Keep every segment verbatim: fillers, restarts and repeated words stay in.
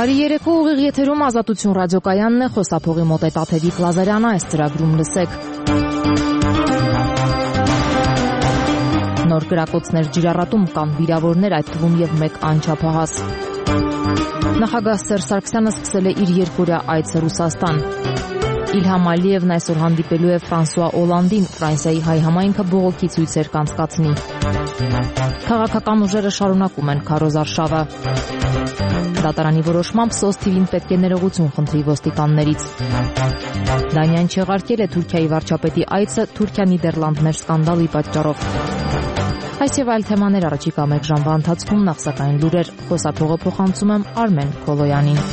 Բարի երեկո, ուղիղ եթերում Ազատություն ռադիոկայանն է, խոսափողի մոտ է Տաթևիկ Լազարյանը, այս ծրագրում լսեք։ Նոր կրակոցներ ջրառատում կան վիրավորներ, այդ թվում եւ մեկ անչափահաս։ Նախագահ Սերժ Սարգսյանը սկսել է իր երկօրյա այցը Ռուսաստան։ Իլհամ Ալիևն այսօր հանդիպելու է Ֆրանսուଆ Օլանդին, Ֆրանսիայի հայ համայնքը բողոքի ցույցեր կանցկացնի։ Քաղաքական ուժերը շարունակում են քարոզարշավը։ Դատարանի որոշմամբ Սոս թիվին պետք է ներողություն խնդրի ոստիկաններից։ Դանիան չեղարկել է Թուրքիայի վարչապետի այցը Թուրքիա-Նիդերլանդներ սկանդալի պատճառով։ Այս եւ այլ թեմաներ առաջիկա մեկ ժամվա ընթացքում, նախ սակայն լուրեր, խոսափողը փոխանցում եմ Արմեն Քոլոյանին։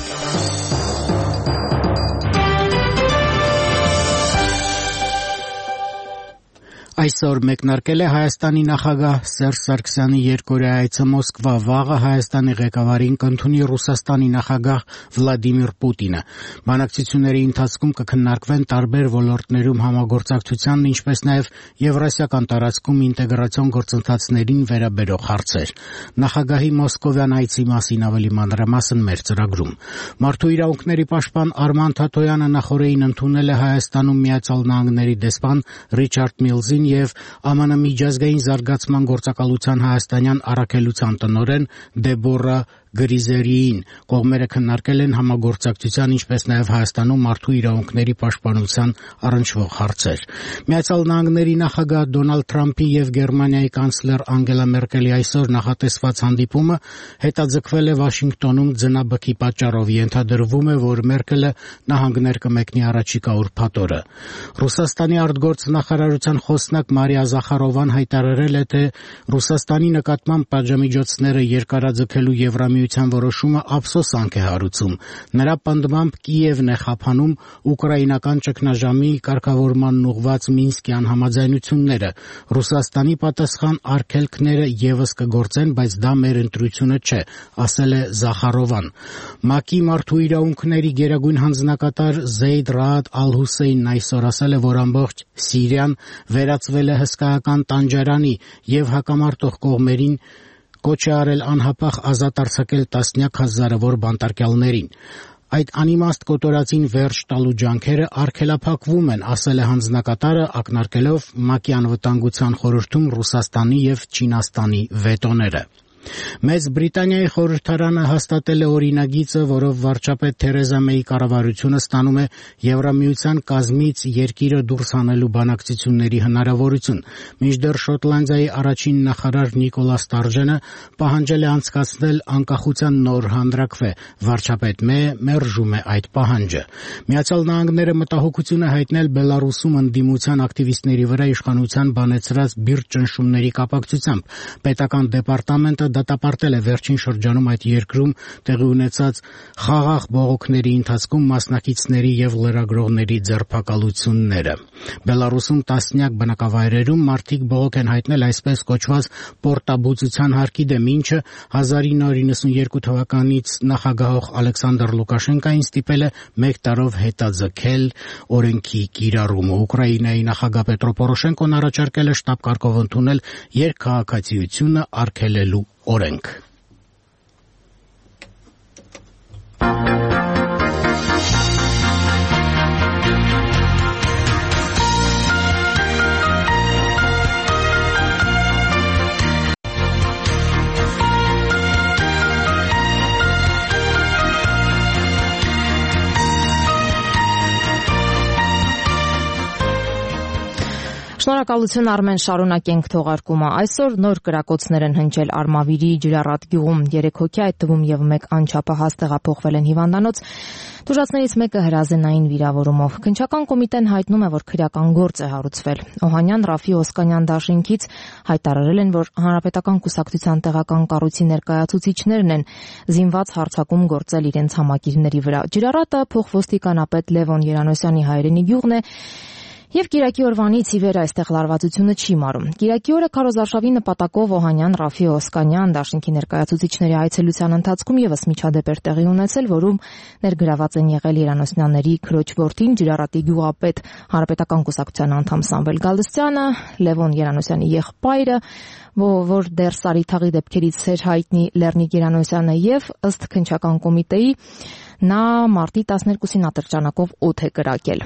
Այսօր մեկնարկել է Հայաստանի նախագահ Սերժ Սարգսյանի երկօրյա այցը Մոսկվա, վաղը Հայաստանի ղեկավարին կընդունի Ռուսաստանի նախագահ Վլադիմիր Պուտինը։ Բանակցությունների ընթացքում կքննարկվեն տարբեր ոլորտներում համագործակցությանն, ինչպես նաև եվրասիական տարածքում ինտեգրացիոն գործընթացներին վերաբերող հարցեր։ Նախագահի մոսկովյան այցի մասին ավելի մանրամասն մեր ծրագրում։ Մարդու իրավունքների պաշտպան Արման Թաթոյանը նախորդին ընդունել է Հայաստանում Միացյալ Նահանգների դեսպան Ռիչարդ Միլզին եւ ԱՄՆ միջազգային զարգացման գործակալության հայաստանյան առաքելության տնօրեն Դեբորա Գրիզերիին։ Կողմերը քննարկել են համագործակցության, ինչպես նաև Հայաստանում մարդու իրավունքների պաշտպանության առնչվող հարցեր։ Միացյալ Նահանգների նախագահ Դոնալդ Թրամփի եւ Գերմանիայի կանցլեր Անգելա Մերկելի այսօր նախատեսված հանդիպումը հետաձգվել է Վաշինգտոնում ձնաբքի պատճառով։ Ենթադրվում է, որ Մերկելը նահանգներ կմեկնի առաջիկա ուրբաթ օրը։ Ռուսաստանի արտգործնախարարության խոսնակ Մարիա Զախարովան հայտարարել է, թե Ռուսաստանի նկատմամբ պատժամիջոցները երկարաձգելու Եվրամիության որոշումը ափսոսանք է հարուցում։ Նրա պնդմամբ Կիևն է խափանում ուկրաինական ճգնաժամի կարգավորմանն ուղղված Մինսկյան համաձայնությունները։ Ռուսաստանի պատասխան արգելքները եւս կգործեն, բայց դա մեր ընտրությունը չէ, ասել է Զախարովան։ ՄԱԿ-ի մարդու իրավունքների գերագույն հանձնակատար Զեյդ Ռաադ Ալ-Հուսեյնն այսօր ասել է, որ ամբողջ Սիրիան վերածվել է հսկայական տանջարանի եւ հակամարտող կողմերին կոչ է արել անհապաղ ազատ արձակել տասնյակ հազարավոր բանտարկյալներին։ Այդ անիմաստ կոտորածին վերջ տալու ջանքերը արգելափակվում են, ասել է հանձնակատարը, ակնարկելով ՄԱԿ-ի անվտանգության խորհրդում Ռուսաստանի եւ Չինաստանի վետոները։ Մեծ Բրիտանիայի խորհրդարանը հաստատել է օրինագիծը, որով վարչապետ Թերեզա Մեյի կառավարությունը ստանում է Եվրամիության կազմից երկիրը դուրս հանելու բանակցությունների հնարավորություն։ Մինչդեռ Շոտլանդիայի առաջին նախարար Նիկոլա Ստարջենը պահանջել է անցկացնել անկախության նոր հանրաքվե։ Վարչապետ Մեյը մերժում է այդ պահանջը։ Միացյալ Նահանգները մտահոգություն է հայտնել Բելարուսում ընդդիմության ակտիվիստների վրա իշխանության բանեցրած բիրտ ճնշումների կապակցությամբ։ Պետական դեպարտամենտը դատապարտել է վերջին շրջանում այդ երկրում տեղի ունեցած խաղաղ բողոքների ընթացքում մասնակիցների եւ լրագրողների ձերբակալությունները։ Բելարուսում տասնյակ բնակավայրերում մարդիկ բողոք են հայտնել այսպես կոչված պորտաբուծության հարկի դեմ, ինչը հազար ինը հարյուր նվաթ թվականից նախագահող Ալեքսանդր Լուկաշենկոին ստիպել է մեկ տարով հետաձգել օրենքի կիրառումը։ Ուկրաինայի նախագահ Պետրո Պորոշենկոն առաջարկել է շտապ կարգով ընդունել երկքաղաքացիությունը արգելելու օրենք։ Շնորհակալություն Արմեն, շարունակենք թողարկումը։ Այսօր նոր կրակոցներ են հնչել Արմավիրի Ջրառատ գյուղում։ Երեք հոգի, այդ թվում եւ մեկ անչափահաս տեղափոխվել են հիվանդանոց։ Տուժածներից մեկը հրազենային վիրավորումով։ Քննչական կոմիտեն հայտնում է, որ քրեական գործ է հարուցվել։ Օհանյան, Ռաֆի, Օսկանյան դաշինքից հայտարարել են, որ Հանրապետական կուսակցության տեղական կառույցի ներկայացուցիչներն են զինված հարձակում գործել իրենց համակիրների վրա։ Ջրառատը փոխոստիկանապետ Լևոն Երանոսյանի հայրենի գյուղն է։ Եվ Կիրակի օրվանից ի վեր այստեղ լարվածությունը չի մարում։ Կիրակի օրը քարոզարշավի նպատակով Օհանյան, Ռաֆի, Օսկանյան դաշինքի ներկայացուցիչների այցելության ընթացքում եւս միջադեպ էր տեղի ունեցել, որում ներգրաված են եղել Երանոսյանների քրոջ որդին, Ջրարատի գյուղապետ, Հանրապետական կուսակցության անդամ Սամվել Գալստյանը, Լևոն Երանոսյանի եղբայրը, որ դեռ Սարիթաղի դեպքերից էր հայտնի Լեռնիկ Երանոսյանը, եւ ըստ քննչական կոմիտեի նա մարտի տասներկուսին ատրճանակով օդ է կրակել։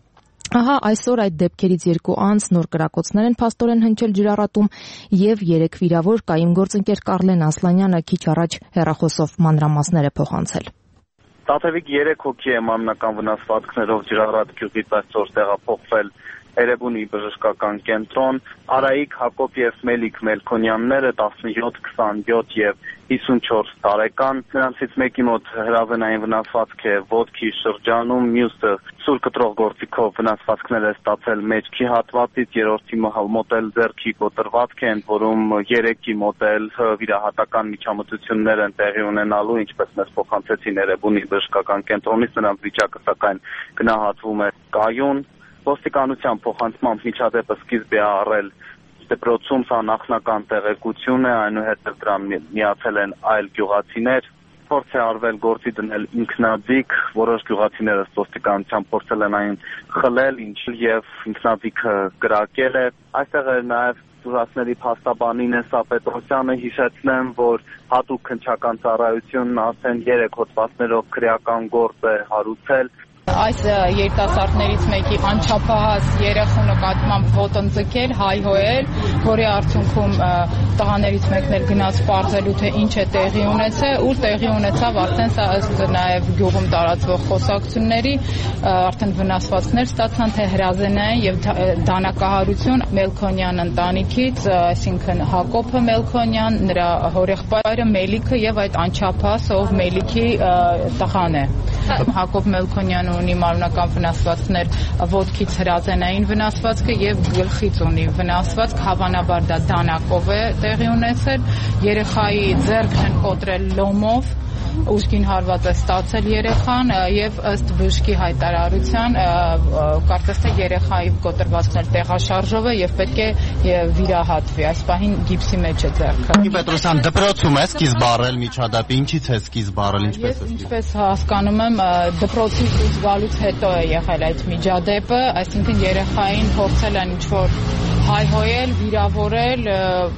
Ահա այսօր այդ դեպքերից երկու անց նոր կրակոցներ են փաստորեն հնչել Ջրարատում եւ երեք վիրավոր կայուն գործընկեր Կարլեն Ասլանյանը քիչ առաջ հեռախոսով մանրամասներ է փոխանցել։ Տաթևիկ երեք հոգի է մարմնական վնասվածքներով Ջրարատ գյուղից այսօր տեղափոխվել Էրեբունի բժշկական կենտրոն, Արայիկ, Հակոբ եւ Մելիք Մելքոնյանները տասնյոթ, քսանյոթ եւ հիսունչորս տարեկան, նրանցից մեկի մոտ հրավերային վնասվածք է ոտքի շրջանում, մյուսը սուր կտրող գործիքով վնասվածքներ է ստացել մեջքի հատվածից, երրորդի մոտ էլ ձեռքի կոտրվածք է, ընդ որում երեքի մոտ էլ վիրահատական միջամտություններ են տեղի ունենալու, ինչպես մեզ փոխանցեցին Էրեբունի բժշկական կենտրոնից, նրանց վիճակը սակայն գնահատվում է կայուն։ Ոստիկանության փոխանցմամբ միջադեպը սկիզբ է առել դպրոցում, սա նախնական տեղեկություն է, այնուհետև դրան միացել են այլ գյուղացիներ, փորձ է արվել գործի դնել ինքնաձիգ, որոշ գյուղացիները ոստիկանության փորձել են այն խլել, ինչ եւ ինքնաձիգը կրակել է։ Այստեղ է նաեւ Սուրասների փաստաբանին Նեսա Պետրոսյանը, հիշեցնեմ, որ հատուկ քննչական ծառայությունն արդեն երեք հոդվածներով քրեական գործ է հարուցել։ Այս երիտասարդներից մեկի անչափահաս երեխու նկատմամբ ոտնձգել, հայհոյել, որի արդյունքում տղաներից մեկն էլ գնաց պարզելու, թե ինչ է տեղի ունեցել, ուր տեղի ունեցավ արդեն սա ըստ նաև գյուղում տարածվող խոսակցությունների, արդեն վնասվածքներ ստացան, թե հրազենային եւ դանակահարություն Մելքոնյան ընտանիքից, այսինքն Հակոբը Մելքոնյան, նրա հորեղբայրը Մելիքը եւ այդ անչափահաս, ով Մելիքի տղան է։ Հակոբ Մելքոնյանը ունի մարմնական վնասվածքներ, ոտքից հրազենային վնասվածքը եւ գլխից ունի վնասվածք, հավանաբար դա դանակով է տեղի ունեցել, երեխայի ձեռքն են կոտրել լոմով, ուժգին հարված է ստացել երեխան եւ ըստ բժշկի հայտարարության կարծես թե երեխայի կոտրվածքն տեղաշարժով է եւ պետք է վիրահատվի, այս պահին գիպսի մեջ է ձեռքը։ Պետրոսյան, դպրոցում է սկիզբ առել միջադեպը, ինչից է սկիզբ առել, ինչպես է։ Ինչպես հասկանում եմ, դպրոցից դուրս գալուց հետո է եղել այդ միջադեպը, այսինքն երեխային փորձել են ինչ-որ հայհոյել, վիրավորել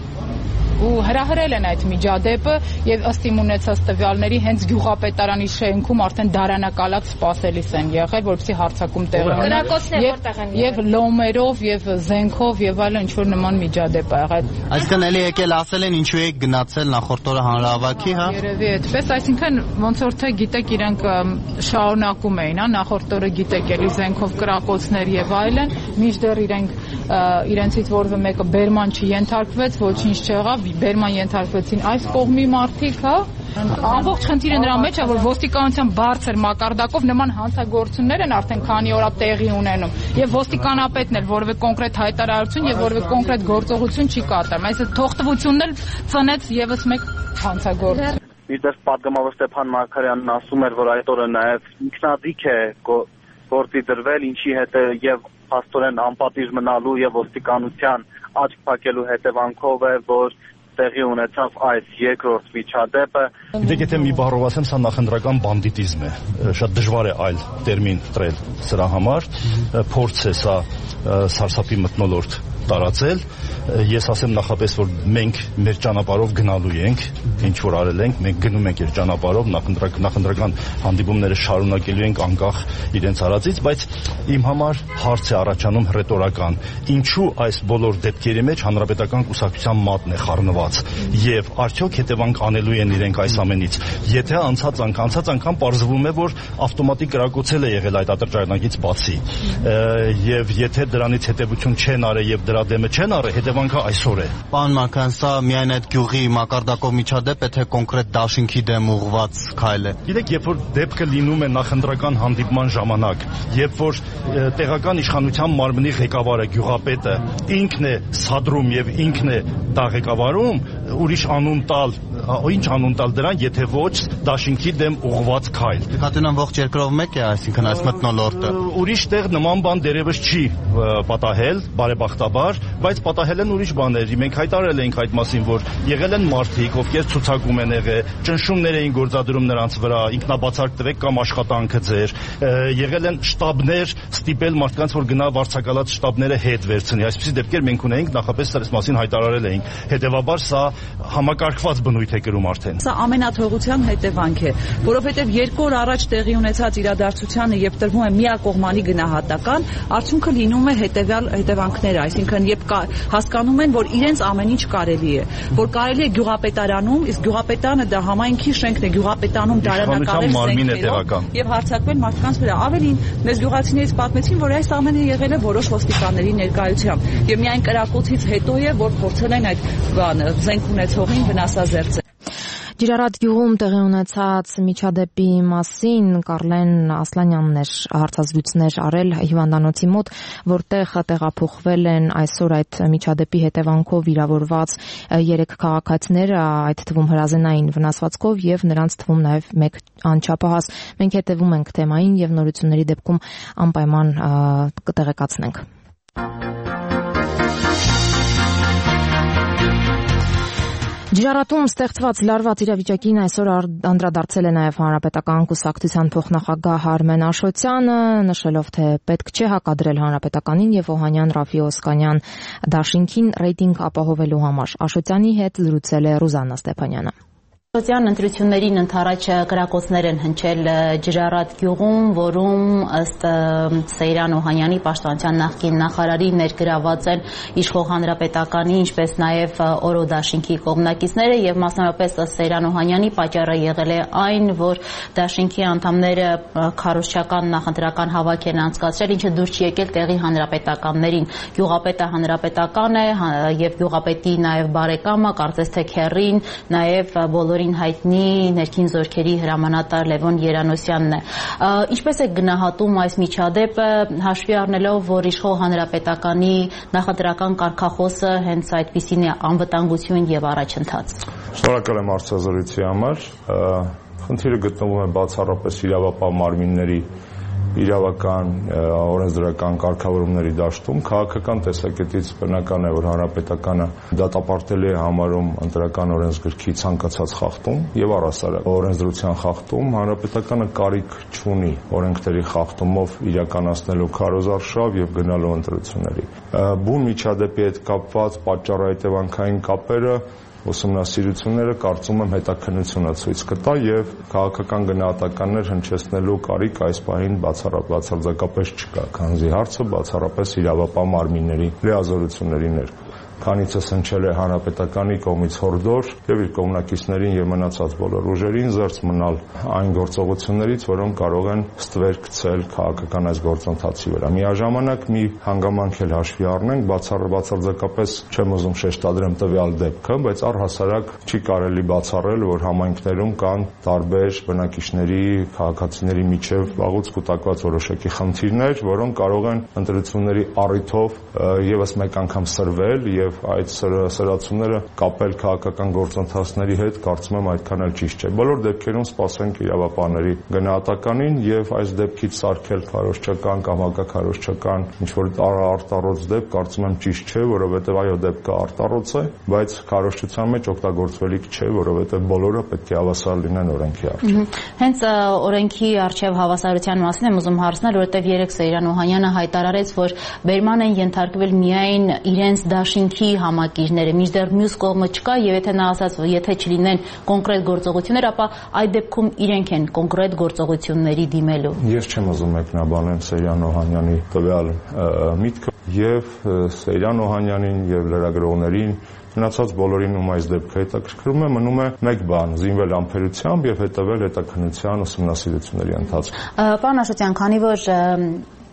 ու հրահրել են այդ միջադեպը եւ ըստ իմ ունեցած տվյալների հենց գյուղապետարանի շենքում արդեն դարանակալած սպասելիս են եղել, որպեսզի հարձակում տեղի ունենա եւ լոմերով եւ զենքով եւ այլն ինչ որ նման միջադեպ ա եղել։ Այսինքն էլի եկել ասել են ինչու եք գնացել նախորդ օրը հանրահավաքի, հա։ Երևի այդպես, այսինքն ոնց որ թե գիտեք իրենք շարունակում էին, հա, նախորդ օրը գիտեք էլի զենքով կրակոցներ եւ այլն, մինչդեռ իրենք իրենցից որևէ մեկը բերման չենթարկվեց, ոչինչ չեղավ, բերման ենթարկվեցին այս կողմի մարդիկ, հա։ Ամբողջ խնդիրը նրա մեջ է, որ ոստիկանության բարձր մակարդակով նման հանցագործություններ են արդեն քանի օր տեղի ունենում եւ ոստիկանապետն էլ որևէ կոնկրետ հայտարարություն եւ որևէ կոնկրետ գործողություն չի կատարում։ Այսինքն թողտվությունն էլ ծնեց եւս մեկ հանցագործություն։ Իդեպ պատգամավոր Ստեփան Մարգարյանն ասում էր, որ այդ օրը նաեւ ինքնադիք է գործի դրվել, ինչի հետ է եւ փաստորեն անպատիժ մնալու եւ ոստիկանության աչք փակելու հետևանքով է, որ տեղի ունեցավ այս երկրորդ միջադեպը։ Գիտեք, եթե մի բառով ասեմ, սա նախընտրական բանդիտիզմ է։ Շատ դժվար է այլ տերմին տրել սրա համար։ Փորձ է սա սարսափի մթնոլորտ տարածել։ Ես ասեմ նախապես, որ մենք մեր ճանապարհով գնալու ենք, ինչ որ արել ենք, մենք գնում ենք իր ճանապարհով, նախընտրական հանդիպումները շարունակելու ենք անկախ իրենց արածից, բայց իմ համար հարց է առաջանում հռետորական. ինչու այս բոլոր դեպքերի մեջ հանրապետական կուսակցության մատն է խառնված եւ արդյոք հետևանք անելու են իրենք այս ամենից։ Եթե անցած անգամ, անցած անգամ պարզվում է, որ ավտոմատիկ կրակոցել է եղել այդ ատրճանակից բացի, եւ եթե դրանից հետեւություն չեն արել եւ դրա դեմը չեն առել, հետևանքը այսօր է։ Պարոն Մարգարյան, սա միայն այդ գյուղի մակարդակով միջադեպ է, թե կոնկրետ դաշինքի դեմ ուղղված քայլ է։ Գիտեք, երբ որ դեպքը լինում է նախընտրական հանդիպման ժամանակ, երբ որ տեղական իշխանության մարմնի ղեկավարը, գյուղապետը ինքն է սադրում եւ ինքն է դա ղեկավարում, ուրիշ անուն տալ, ինչ անուն տալ դրան, եթե ոչ դաշինքի դեմ ուղղված քայլ։ Նկատի ունեմ ողջ երկրով մեկ է, այսինքն այս մթնոլորտը։ Ուրիշ տեղ նման բան դերևս չի պատահել, բարեբախտաբար, բայց պատահել են ուրիշ բաներ։ Մենք հայտարարել ենք այդ մասին, որ եղել են մարդիկ, ովքեր ցուցակում են եղել, ճնշումներ էին գործադրում նրանց վրա, ինքնաբացարկ տվեք կամ աշխատանքը ձեր, եղել են շտաբներ ստիպել մարդկանց, որ գնա վարձակալած շտաբները հետ վերցնի։ Այսպիսի դեպքեր մենք ունենք, նախապես այս մասին հայտարարել էինք։ Հետևաբար սա համակարգված բնույթ է կրում արդեն։ Սա ամենաթողության հետևանք է, որովհետև երկու օր առաջ տեղի ունեցած իրադարձությանը, երբ տրվում է միակողմանի գնահատական, արդյունքը լինում է հետևյալ հետևանքները, այսինքն երբ հասկանում են, որ իրենց ամեն ինչ կարելի է, որ կարելի է գյուղապետարանում, իսկ գյուղապետարանը դա համայնքի շենքն է, գյուղապետարանում դարանակալեր զենքերով եւ հարձակվել մարդկանց վրա։ Ավելին մեզ գյուղացիներից պատմեցին, որ այս ամենը եղել է որոշ ոստիկանների ներկայությամբ եւ միայն կրակոցից հետո է, որ փորձել են այդ բանը զենք ունեցողին վնասազերծել։ Ջրարատ գյուղում տեղի ունեցած միջադեպի մասին Կարլեն Ասլանյանն էր հարցազրույցներ արել հիվանդանոցի մոտ, որտեղ տեղափոխվել են այսօր այդ միջադեպի հետևանքով վիրավորված երեք քաղաքացիներ, այդ թվում հրազենային վնասվածքով եւ նրանց թվում նաեւ մեկ անչափահաս։ Մենք հետևում ենք թեմային եւ նորությունների դեպքում անպայման կտեղեկացնենք։ Ջրարատում ստեղծված լարված իրավիճակին այսօր անդրադարձել է նաև Հանրապետական կուսակցության փոխնախագահ Արմեն Աշոտյանը, նշելով, թե պետք չէ հակադրել Հանրապետականին եւ Օհանյան Ռաֆի Օսկանյան դաշինքին ռեյտինգ ապահովելու համար։ Աշոտյանի հետ զրուցել է Ռուզաննա Ստեփանյանը։ Աշոտյան ընտրություններին ընդառաջ կրակոցներ են հնչել Ջրարատ գյուղում, որում ըստ Սեյրան Օհանյանի պաշտպանության նախկին նախարարի ներգրաված են իշխող Հանրապետականի, ինչպես նաև Օրո դաշինքի կողմնակիցները եւ մասնավորապես ըստ Սեյրան Օհանյանի պատճառը եղել է այն, որ դաշինքի անդամները քարոզչական նախընտրական հավաք են անցկացրել, ինչը դուր չի եկել տեղի հանրապետականներին։ Գյուղապետը հանրապետական է եւ գյուղապետի նաև բարեկամը, կարծես թե քեռին, նաև բոլոր հայտնի ներքին զորքերի հրամանատար Լևոն Երանոսյանն է։ Ինչպես է գնահատում այս միջադեպը, հաշվի առնելով, որ իշխող Հանրապետականի նախընտրական կարգախոսը հենց այդպիսին է անվտանգություն եւ առաջընթաց։ Շնորհակալ եմ հարցազրույցի համար։ Խնդիրը գտնվում է բացառապես իրավապահ մարմինների իրավական օրենսդրական կարգավորումների դաշտում, քաղաքական տեսակետից բնական է, որ Հանրապետականը դատապարտելի է համարում ընտրական օրենսգրքի ցանկացած խախտում եւ առհասարակ օրենսդրության խախտում, Հանրապետականը կարիք չունի օրենքների խախտումով իրականացնելու քարոզարշավ եւ գնալու ընտրությունների։ Բուն միջադեպի հետ կապված պատճառահետևանքային կապերը ուսումնասիրությունները կարծում եմ հետաքննությունը ցույց կտա եւ քաղաքական գնահատականներ հնչեցնելու կարիք այս պահին բացարձակապես չկա, քանզի հարցը բացառապես իրավապահ մարմինների լիազորությունների ներքո։ Քանիցս հնչել է Հանրապետականի կողմից հորդոր եւ իր կողմնակիցներին եւ մնացած բոլոր ուժերին զերծ մնալ այն գործողություններից, որոնք կարող են ստվեր գցել քաղաքական այս գործընթացի վրա։ Միաժամանակ մի հանգամանք էլ հաշվի առնենք, բացարձակապես չեմ ուզում շեշտադրեմ տվյալ դեպքը, բայց առհասարակ չի կարելի բացառել, որ համայնքներում կան տարբեր բնակիչների, քաղաքացիների միջև վաղուց կուտակված որոշակի խնդիրներ, որոնք կարող են ընտրությունների առիթով եւս մեկ անգամ սրվել եւ այդ սրացումները կապել քաղաքական գործընթացների հետ, կարծում եմ այդքան էլ ճիշտ չէ։ Բոլոր դեպքերում սպասենք իրավապահների գնահատականին եւ այս դեպքից սարքել քարոզչական կամ հակաքարոզչական ինչ-որ արտառոց դեպք, կարծում եմ ճիշտ չէ, որովհետեւ այո դեպքը արտառոց է, բայց քարոզչության մեջ օգտագործվելիք չէ, որովհետեւ բոլորը պետք է հավասար լինեն օրենքի առջև։ Հենց օրենքի առջև հավասարության մասին եմ ուզում հարցնել, որովհետեւ երեք Սեյրան Օհանյանը հայտարարեց, որ բերման են ենթարկվել միայն իրենց դաշինքի համակիրները, մինչդեռ մյուս կողմը չկա եւ եթե նա ասած, եթե չլինեն կոնկրետ գործողություններ, ապա այդ դեպքում իրենք են կոնկրետ գործողությունների դիմելու։ Ես չեմ ուզում մեկնաբանել Սեյրան Օհանյանի տվյալ միտքը եւ Սեյրան Օհանյանին եւ լրագրողներին մնացած բոլորին ում այս դեպքը հետաքրքրում է, մնում է մեկ բան՝ զինվել ամբերությամբ եւ հետեւել հետաքննության ուսումնասիրությունների ընթացքում։ Պարոն Աշոտյան, քանի որ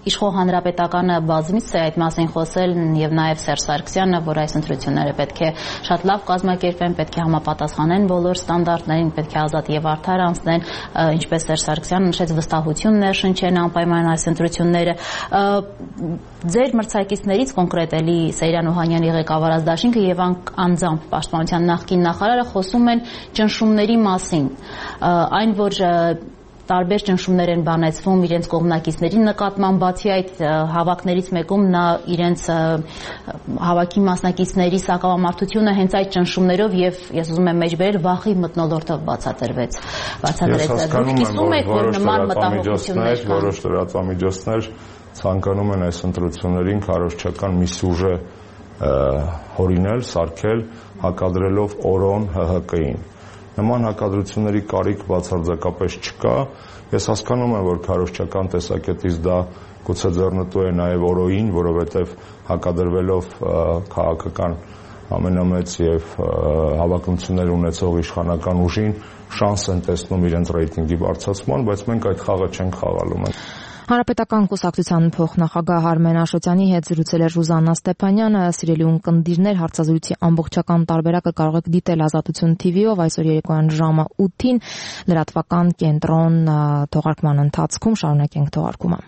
Իշխող հանրապետականը բազմից է այդ մասին խոսել եւ նաեւ Սերժ Սարգսյանը, որ այս ընտրությունները պետք է շատ լավ կազմակերպեն, պետք է համապատասխանեն բոլոր ստանդարտներին, պետք է ազատ եւ արդար անցնեն, ինչպես Սերժ Սարգսյանը նշեց, վստահություն ներշնչեն անպայման այս ընտրությունները։ Ձեր մրցակիցներից կոնկրետ էլի Սեյրան Օհանյանի ղեկավարած դաշինքը եւ անձամբ Պաշտպանության նախկին նախարարը խոսում են ճնշումների մասին, այն որ տարբեր ճնշումներ են բանեցվում իրենց կողմնակիցների նկատմամբ, բացի այդ հավաքներից մեկում նա իրենց հավաքի մասնակիցների սակավամարտությունը հենց այդ ճնշումներով եւ ես ուզում եմ մեջբերել վախի մթնոլորտով բացատրվեց բացատրեց դուք կիսում եք որ նման մտահոգություններ կան որոշ լրատվամիջոցներ ցանկանում են այս ընտրություններին քարոզչական մի սյուժե հորինել, սարքել, հակադրելով օրոն ՀՀԿ-ին։ Նման հակադրությունների կարիք բացարձակապես չկա։ Ես հասկանում եմ, որ քարոզչական տեսակետից դա գուցե ձեռնտու է նաև օրոյին, որովհետև հակադրվելով քաղաքական ամենամեծ եւ հավակնություններ ունեցող իշխանական ուժին շանս են տեսնում իրենց ռեյտինգի բարձրացման, բայց մենք այդ խաղը չենք խաղալու։ Հանրապետական կուսակցության փոխնախագահ Արմեն Աշոտյանի հետ զրուցել է Ռուզաննա Ստեփանյանը, սիրելի ունկնդիրներ, հարցազրույցի ամբողջական տարբերակը կարող եք դիտել Ազատություն թի վի-ով այսօր երեկոյան ժամը ութին լրատվական կենտրոն թողարկման ընթացքում շարունակենք թողարկումը։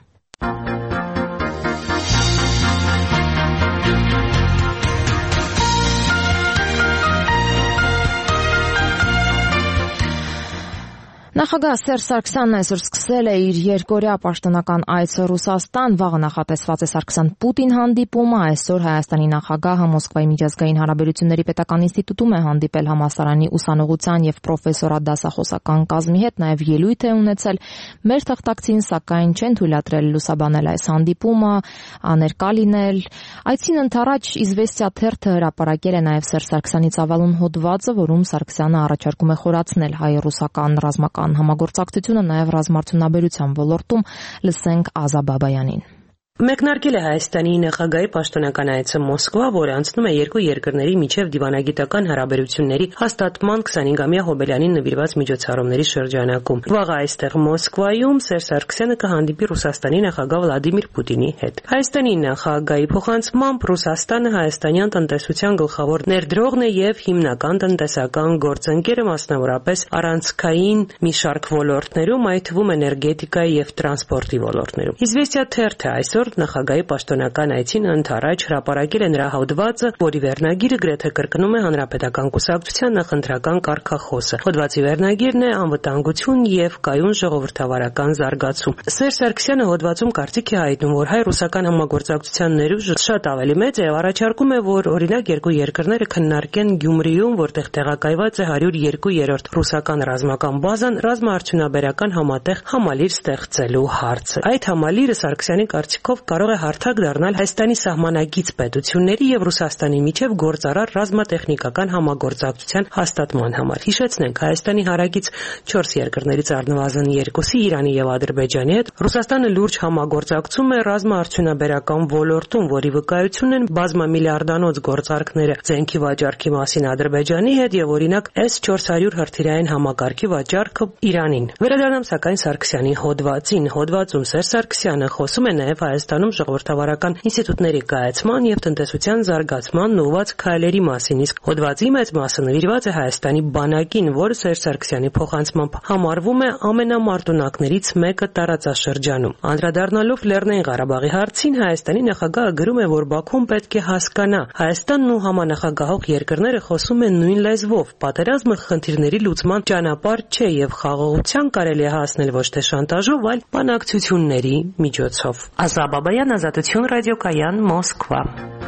Նախագահ Սերժ Սարգսյանն այսօր սկսել է իր երկօրյա պաշտոնական այցը Ռուսաստան, վաղը նախատեսված է Սարգսյան Պուտին հանդիպումը, այսօր Հայաստանի նախագահը Մոսկվայի միջազգային հարաբերությունների պետական ինստիտուտում է հանդիպել համալսարանի ուսանողության եւ պրոֆեսորադասախոսական կազմի հետ, նաեւ ելույթ է ունեցել։ Մեր թղթակցին սակայն չեն թույլատրել լուսաբանել այս հանդիպումը, աներկա լինել։ Այցին ընդառաջ Իզվեստիա թերթը հրապարակել է նաեւ Սերժ Սարգսյանի ծավալուն հոդվածը, որում Սարգսյանը առաջարկում է խորացնել հայ-ռուսական ռազմական համագործակցությունը նաև ռազմարտունաբերության ոլորտում, լսենք Ազա Բաբայանին։ Մեկնարկել է Հայաստանի նախագահի պաշտոնական այցը Մոսկվա, որը անցնում է երկու երկրների միջև դիվանագիտական հարաբերությունների հաստատման քսանհինգամյա հոբելյանին նվիրված միջոցառումների շրջանակում։ Վաղը այստեղ Մոսկվայում Սերժ Սարգսյանը կհանդիպի Ռուսաստանի նախագահ Վլադիմիր Պուտինի հետ։ Հայաստանի նախագահի փոխանցմամբ Ռուսաստանը հայաստանյան տնտեսության գլխավոր ներդրողն է եւ հիմնական տնտեսական գործընկերը, մասնավորապես առանցքային մի շարք ոլորտներում, այդ թվում էներգետիկայի եւ տրանսպորտի ոլորտներում։ Իզվեստիա թերթը այսօր նախագահի պաշտոնական այցին ընդառաջ հրապարակել է նրա հոդվածը, որի վերնագիրը գրեթե կրկնում է հանրապետական կուսակցության նախընտրական կարգախոսը։ Հոդվածի վերնագիրն է անվտանգություն եւ կայուն ժողովրդավարական զարգացում։ Սերժ Սարգսյանը հոդվածում կարծիք է հայտնում, որ հայ-ռուսական համագործակցության ներուժը շատ ավելի մեծ է, առաջարկում է, որ օրինակ երկու երկրները քննարկեն Գյումրիում, որտեղ տեղակայված է հարյուր երկու ռուսական ռազմական բազան, ռազմաարդյունաբերական համատեղ համալիր ստեղծելու հարցը։ Այդ համալիրը Սարգսյանի կարծիքով կարող է հարթակ դառնալ Հայաստանի սահմանագից պետությունների եւ Ռուսաստանի միջև գործարար ռազմատեխնիկական համագործակցության հաստատման համար։ Հիշեցնենք, Հայաստանի հարագից չորս երկրներից առնվազն երկուսի՝ Իրանի եւ Ադրբեջանի հետ Ռուսաստանը լուրջ համագործակցում է ռազմաարդյունաբերական ոլորտում, որի վկայությունն են բազմամիլիարդանոց գործարքները զենքի վաճառքի մասին Ադրբեջանի հետ եւ օրինակ էս չորս հարյուր հրթիռային համակարգի վաճառքը Իրանին։ Վերադառնամ սակայն Սարգսյանի հոդվածին։ Հոդվածում Սերժ Սարգսյանը խոսում է նաեւ Հայաստանում ժողովրդավարական ինստիտուտների կայացման եւ տնտեսության զարգացման ուղղված քայլերի մասին, իսկ հոդվածի մեծ մասը նվիրված է Հայաստանի բանակին, որը Սերժ Սարգսյանի փոխանցմամբ համարվում է ամենամարտունակներից մեկը տարածաշրջանում։ Անդրադառնալով Լեռնային Ղարաբաղի հարցին, Հայաստանի նախագահը գրում է, որ Բաքուն պետք է հասկանա, Հայաստանն ու համանախագահող երկրները խոսում են նույն լեզվով։ Պատերազմը խնդիրների լուծման ճանապարհ չէ եւ խաղաղության կարելի է հասնել ոչ թե շանտաժով, այլ բանակցությունների միջոցով։ Ազա Բաբայան, Ազատություն ռադիոկայան, Մոսկվա։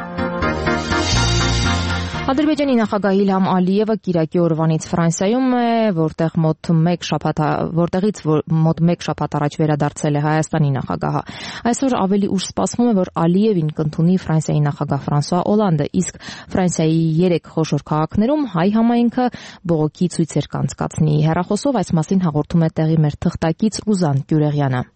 Ադրբեջանի նախագահ Իլհամ Ալիևը Կիրակի օրվանից Ֆրանսիայում է, որտեղ մոտ մեկ շաբաթ որտեղից մոտ մեկ շաբաթ առաջ վերադարձել է Հայաստանի նախագահը։ Այսօր ավելի ուշ սպասվում է, որ Ալիևին կընդունի Ֆրանսիայի նախագահ Ֆրանսուଆ Օլանդը, իսկ Ֆրանսիայի երեք խոշոր քաղաքներում հայ համայնքը բողոքի ցույցեր կանցկացնի։ Հեռախոսով այս մասին հաղորդում է տեղի մեր թղթակից Ռուզան Գյուրեղյանը։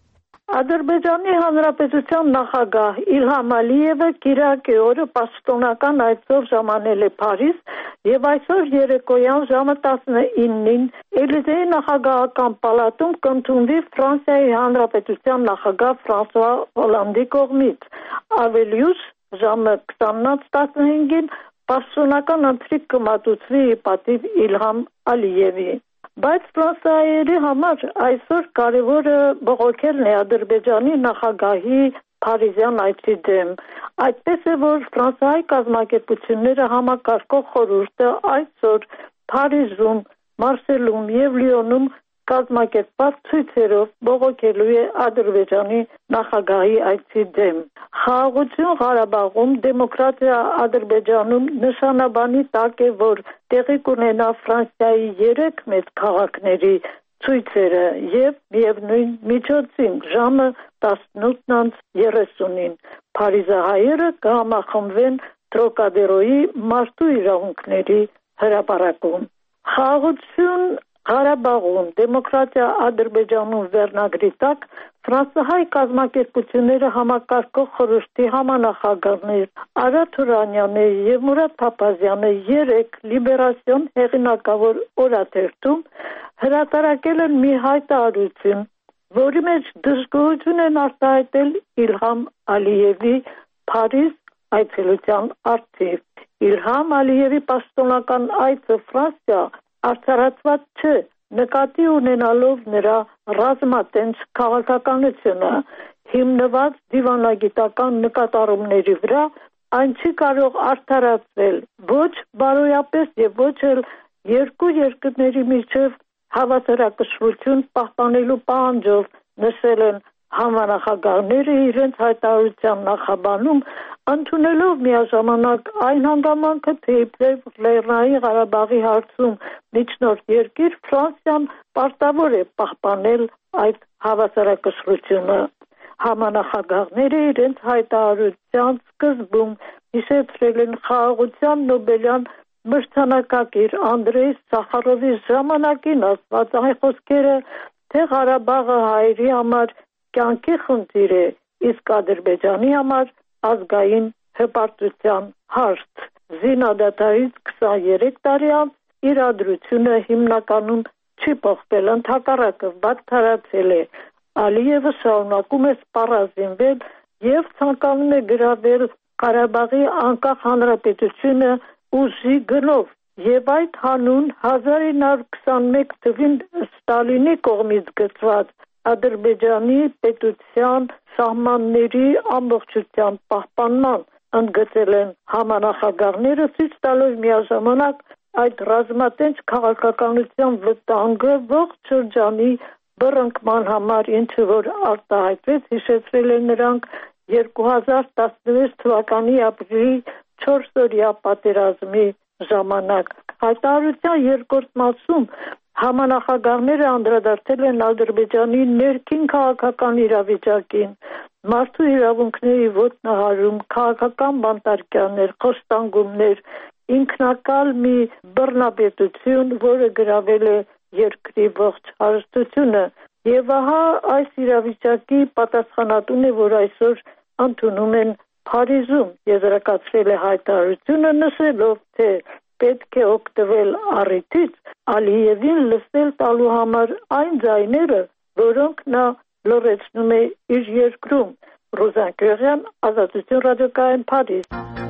Ադրբեջանի Հանրապետության նախագահ Իլհամ Ալիևը կիրակի օրը պաշտոնական այցով ժամանել է Փարիզ եւ այսօր երեկոյան ժամը տասնինին Էլիզեի նախագահական պալատում կընդունվի Ֆրանսիայի Հանրապետության նախագահ Ֆրանսուଆ Հոլանդի կողմից։ Ավելի ուշ ժամը քսանից տասնհինգին պաշտոնական ընթրիք կմատուցվի ի պատիվ Իլհամ Ալիևի։ Բայց ֆրանսիացիների համար այսօր կարևորը բողոքելն է Ադրբեջանի նախագահի Փարիզյան այցի դեմ։ Այդպես է, որ Ֆրանսիայի կազմակերպությունները համակարգող խորհուրդը այսօր Փարիզում, Մարսելում եւ Լիոնում կազմակերպված ցույցերով բողոքելու է Ադրբեջանի նախագահի այցի դեմ։ Խաղաղություն Ղարաբաղում, դեմոկրատիա Ադրբեջանում նշանաբանի տակ է, որ տեղի կունենա Ֆրանսիայի երեք մեծ քաղաքների ցույցերը եւ միևնույն միջոցին ժամը տասնութ երեսունին Փարիզահայերը կհամախմբվեն Տրոկադերոյի մարդու իրավունքների հրապարակում։ Խաղաղություն Ղարաբաղում, դեմոկրատիա Ադրբեջանում վերնագրի տակ ֆրանսահայ կազմակերպությունները համակարգող խորհրդի համանախագահներ Արա Թուրանյանը եւ Մուրադ Փափազյանը երեք լիբերասիոն հեղինակավոր օրաթերթում հրատարակել են մի հայտարարություն, որի մեջ դժգոհություն են արտահայտել Իլհամ Ալիևի Փարիզ այցելության արդիվ։ Իլհամ Ալիևի պաշտոնական այցը Ֆրանսիա արդարացված չէ, նկատի ունենալով նրա ռազմատենչ քաղաքականությունը, հիմնված դիվանագիտական նկատառումների վրա, այն չի կարող արդարացվել ոչ բարոյապես եւ ոչ էլ երկու երկրների միջև հավասարակշռություն պահպանելու պահանջով, նշել են համանախագահները իրենց հայտարարության նախաբանում, ընդունելով միաժամանակ այն հանգամանքը, թե իբրև Լեռնային Ղարաբաղի հարցում միջնորդ երկիր Ֆրանսիան պարտավոր է պահպանել այդ հավասարակշռությունը։ Համանախագահները իրենց հայտարարության սկզբում հիշեցրել են խաղաղության Նոբելյան մրցանակակիր Անդրեյ Սախարովի ժամանակին ասված այն խոսքերը, թե Ղարաբաղը հայերի համար կյանքի խնդիր է, իսկ Ադրբեջանի համար ազգային հպարտության հարց։ Զինադատարից քսաներեք տարի անց իրադրությունը հիմնականում չի փոխվել, ընդհակառակը վատթարացել է։ Ալիևը շարունակում է սպառազինվել եւ ցանկանում է գրավել Ղարաբաղի անկախ հանրապետությունը ուժի գնով, եւ այդ հանուն հազար ինը հարյուր քսանմեկ թվին Ստալինի կողմից գծված Ադրբեջանի պետության սահմանների ամբողջության պահպանման ընդգծել են համանախագահները, ցույց տալով միաժամանակ այդ ռազմատենչ քաղաքականության վտանգը ողջ շրջանի բռնկման համար, ինչը որ արտահայտվեց, հիշեցրել են նրանք երկու հազար տասնվեց թվականի ապրիլի չորսօրյա պատերազմի ժամանակ։ Հայտարարության երկրորդ մասում համանախագահները անդրադարձել են Ադրբեջանի ներքին քաղաքական իրավիճակին, մարդու իրավունքների ոտնահարում, քաղաքական բանտարկյաններ, խոշտանգումներ, ինքնակալ մի բռնապետություն, որը գրավել է երկրի ողջ հարստությունը, եւ ահա այս իրավիճակի պատասխանատուն է, որ այսօր ընդունում են Փարիզում, եզրակացրել է հայտարարությունը, նշելով, թե պետք է օգտվել առիթից Ալիևին լսել տալու համար այն ձայները, որոնք նա լռեցնում է իր երկրում։ Ռուզան Կյողյան, Ազատություն ռադիոկայան, Փարիզ։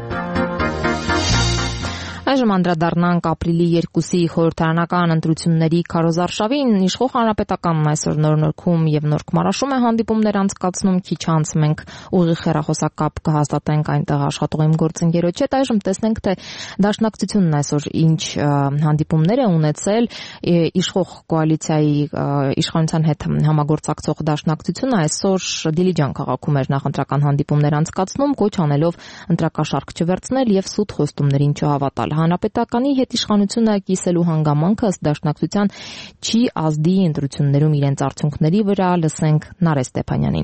Այժմ անդրադառնանք ապրիլի երկուսի խորհրդարանական ընտրությունների քարոզարշավին։ Իշխող հանրապետականն այսօր նորնորքում եւ նորկմարաշում է հանդիպումներ անցկացնում, քիչ անց մենք ուղիղ հեռախոսակապ կհաստատենք այնտեղ աշխատող իմ գործընկերոջ հետ։ Այժմ տեսնենք, թե Դաշնակցությունն այսօր ինչ հանդիպումներ է ունեցել։ Իշխող կոալիցիայի իշխանության հետ համագործակցող Դաշնակցությունը այսօր Դիլիջան քաղաքում էր նախընտրական հանդիպումներ անցկացնում, կոչ անելով ընտրակաշառք չվերցնել եւ սուտ խոստումներին չհավատալ։ Հանրապետականի հետ իշխանությունը կիսելու հանգամանքը ըստ Դաշնակցության չի ազդի ընտրություններում իրենց արդյունքների վրա, լսենք Նարէ Ստեփանյանին։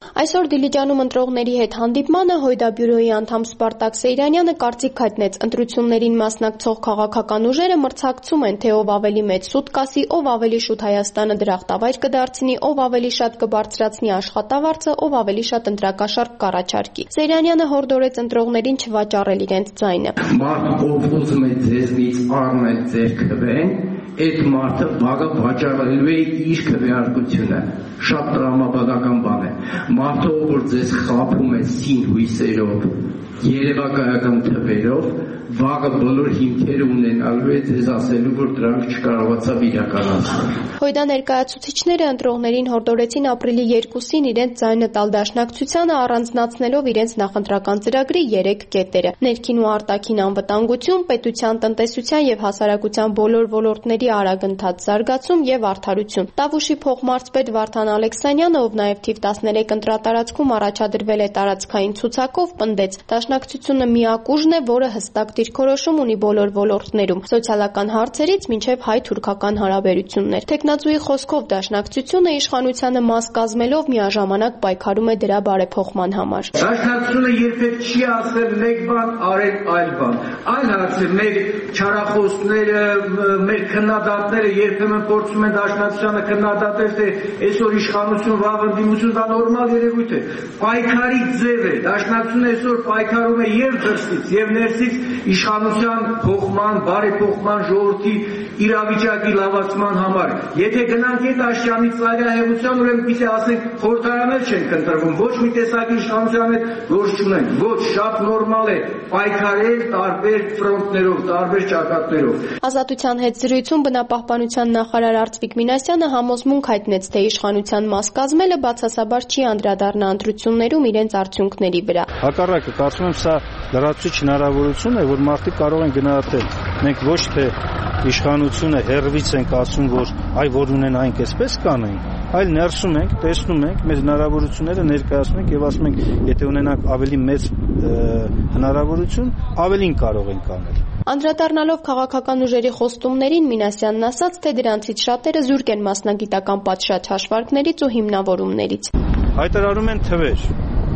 Այսօր Դիլիջանում ընտրողների հետ հանդիպմանը Հույդաբյուրոյի անդամ Սպարտակ Սեյրանյանը կարծիք հայտնեց, ընտրություններին մասնակցող քաղաքական ուժերը մրցակցում են, թե ով ավելի մեծ սուտ կասի, ով ավելի շուտ Հայաստանը դրախտավայր կդարձնի, ով ավելի շատ կբարձրացնի աշխատավարձը, ով ավելի շատ ընտրակաշառք կառաջարկի։ Սեյրանյանը հորդորեց ընտրողներին չվաճառել իրենց ձայնը։ Մարդ ով ուզում է ձեզնից առնել ձեր քվեն, այդ մարդը վաղը վաճառելու է իր քվեարկությունը։ Շատ տրամաբանական բան է։ Մարդը, որ ձեզ խաբում է սին հույսերով, երևակայական թվերով, վաղը բոլոր հիմքերը ունենալու է ձեզ ասելու, որ դրանք չկարողացավ իրականացնել։ Հույդա ներկայացուցիչները ընտրողներին հորդորեցին ապրիլի երկուսին իրենց ձայնը տալ դաշնակցությանը, առանձնացնելով իրենց նախընտրական ծրագրի երեք կետերը՝ ներքին ու արտաքին անվտանգություն, պետության, տնտեսության եւ հասարակության բոլոր ոլորտների արագընթաց զարգացում եւ արդարություն։ Տավուշի փոխմարզպետ Վարդան Ալեքսանյանը, ով նաեւ թիվ տասներեք ընտրատարածքում առաջադրվել է տարածքային ցուցակով, պնդեց. Դաշնակցությունը միակ ուժն է, որը հստակ դիրքորոշում ունի բոլոր ոլորտներում՝ սոցիալական հարցերից մինչև հայ-թուրքական հարաբերություններ։ Թեկնածուի խոսքով դաշնակցությունը իշխանությանը մաս կազմելով միաժամանակ պայքարում է դրա բարեփոխման համար։ Դաշնակցությունը երբեք չի ասել մեկ բան, արել այլ բան։ Այլ հարց է, մեր չարախոսները, մեր քննադատները երբեմն փորձում են դաշնակցությանը քննադատել, թե այսօր իշխանություն, վաղ ընդդիմություն, դա նորմալ երևույթ է։ Պայքարի ձև է։ Դաշնակցությունը այսօր պայքարում է եւ դրսից, եւ ներսից իշխանության փոխման, բարեփոխման, ժողովրդի իրավիճակի լավացման համար։ Եթե գնանք այդ աշյանի ծայրահեղության, ուրեմն պիտի ասենք խորհրդարաններ չենք ընտրվում, ոչ մի տեսակի իշխանության հետ գործ չունենք, ոչ, շատ նորմալ է պայքարել տարբեր ֆրոնտներով, տարբեր ճակատներով։ Ազատության հետ զրույցում բնապահպանության նախարար Արծվիկ Մինասյանը համոզմունք հայտնեց, թե իշխանության մաս կազմելը բացասաբար չի անդրադառնա ընտրություններում իրենց արդյունքների վրա։ Հակառակը, կարծում եմ, սա լրացուցիչ հնարավորություն է, որ մարդիկ կարող են գնահատել։ Մենք ոչ թե իշխանությունը հերվից ենք ասում, որ այ որ ունեն այնք էսպես կանենք, այլ ներսում ենք, տեսնում ենք, մեր հնարավորությունները ներկայացնում ենք եւ ասում ենք, եթե ունենանք ավելի մեծ հնարավորություն, ավելին կարող ենք անել։ Անդրադառնալով քաղաքական ուժերի խոստումներին, Մինասյանն ասաց, թե դրանցից շատերը զուրկ են մասնագիտական պատշաճ հաշվարկներից ու հիմնավորումներից։ Հայտարարում են թվեր,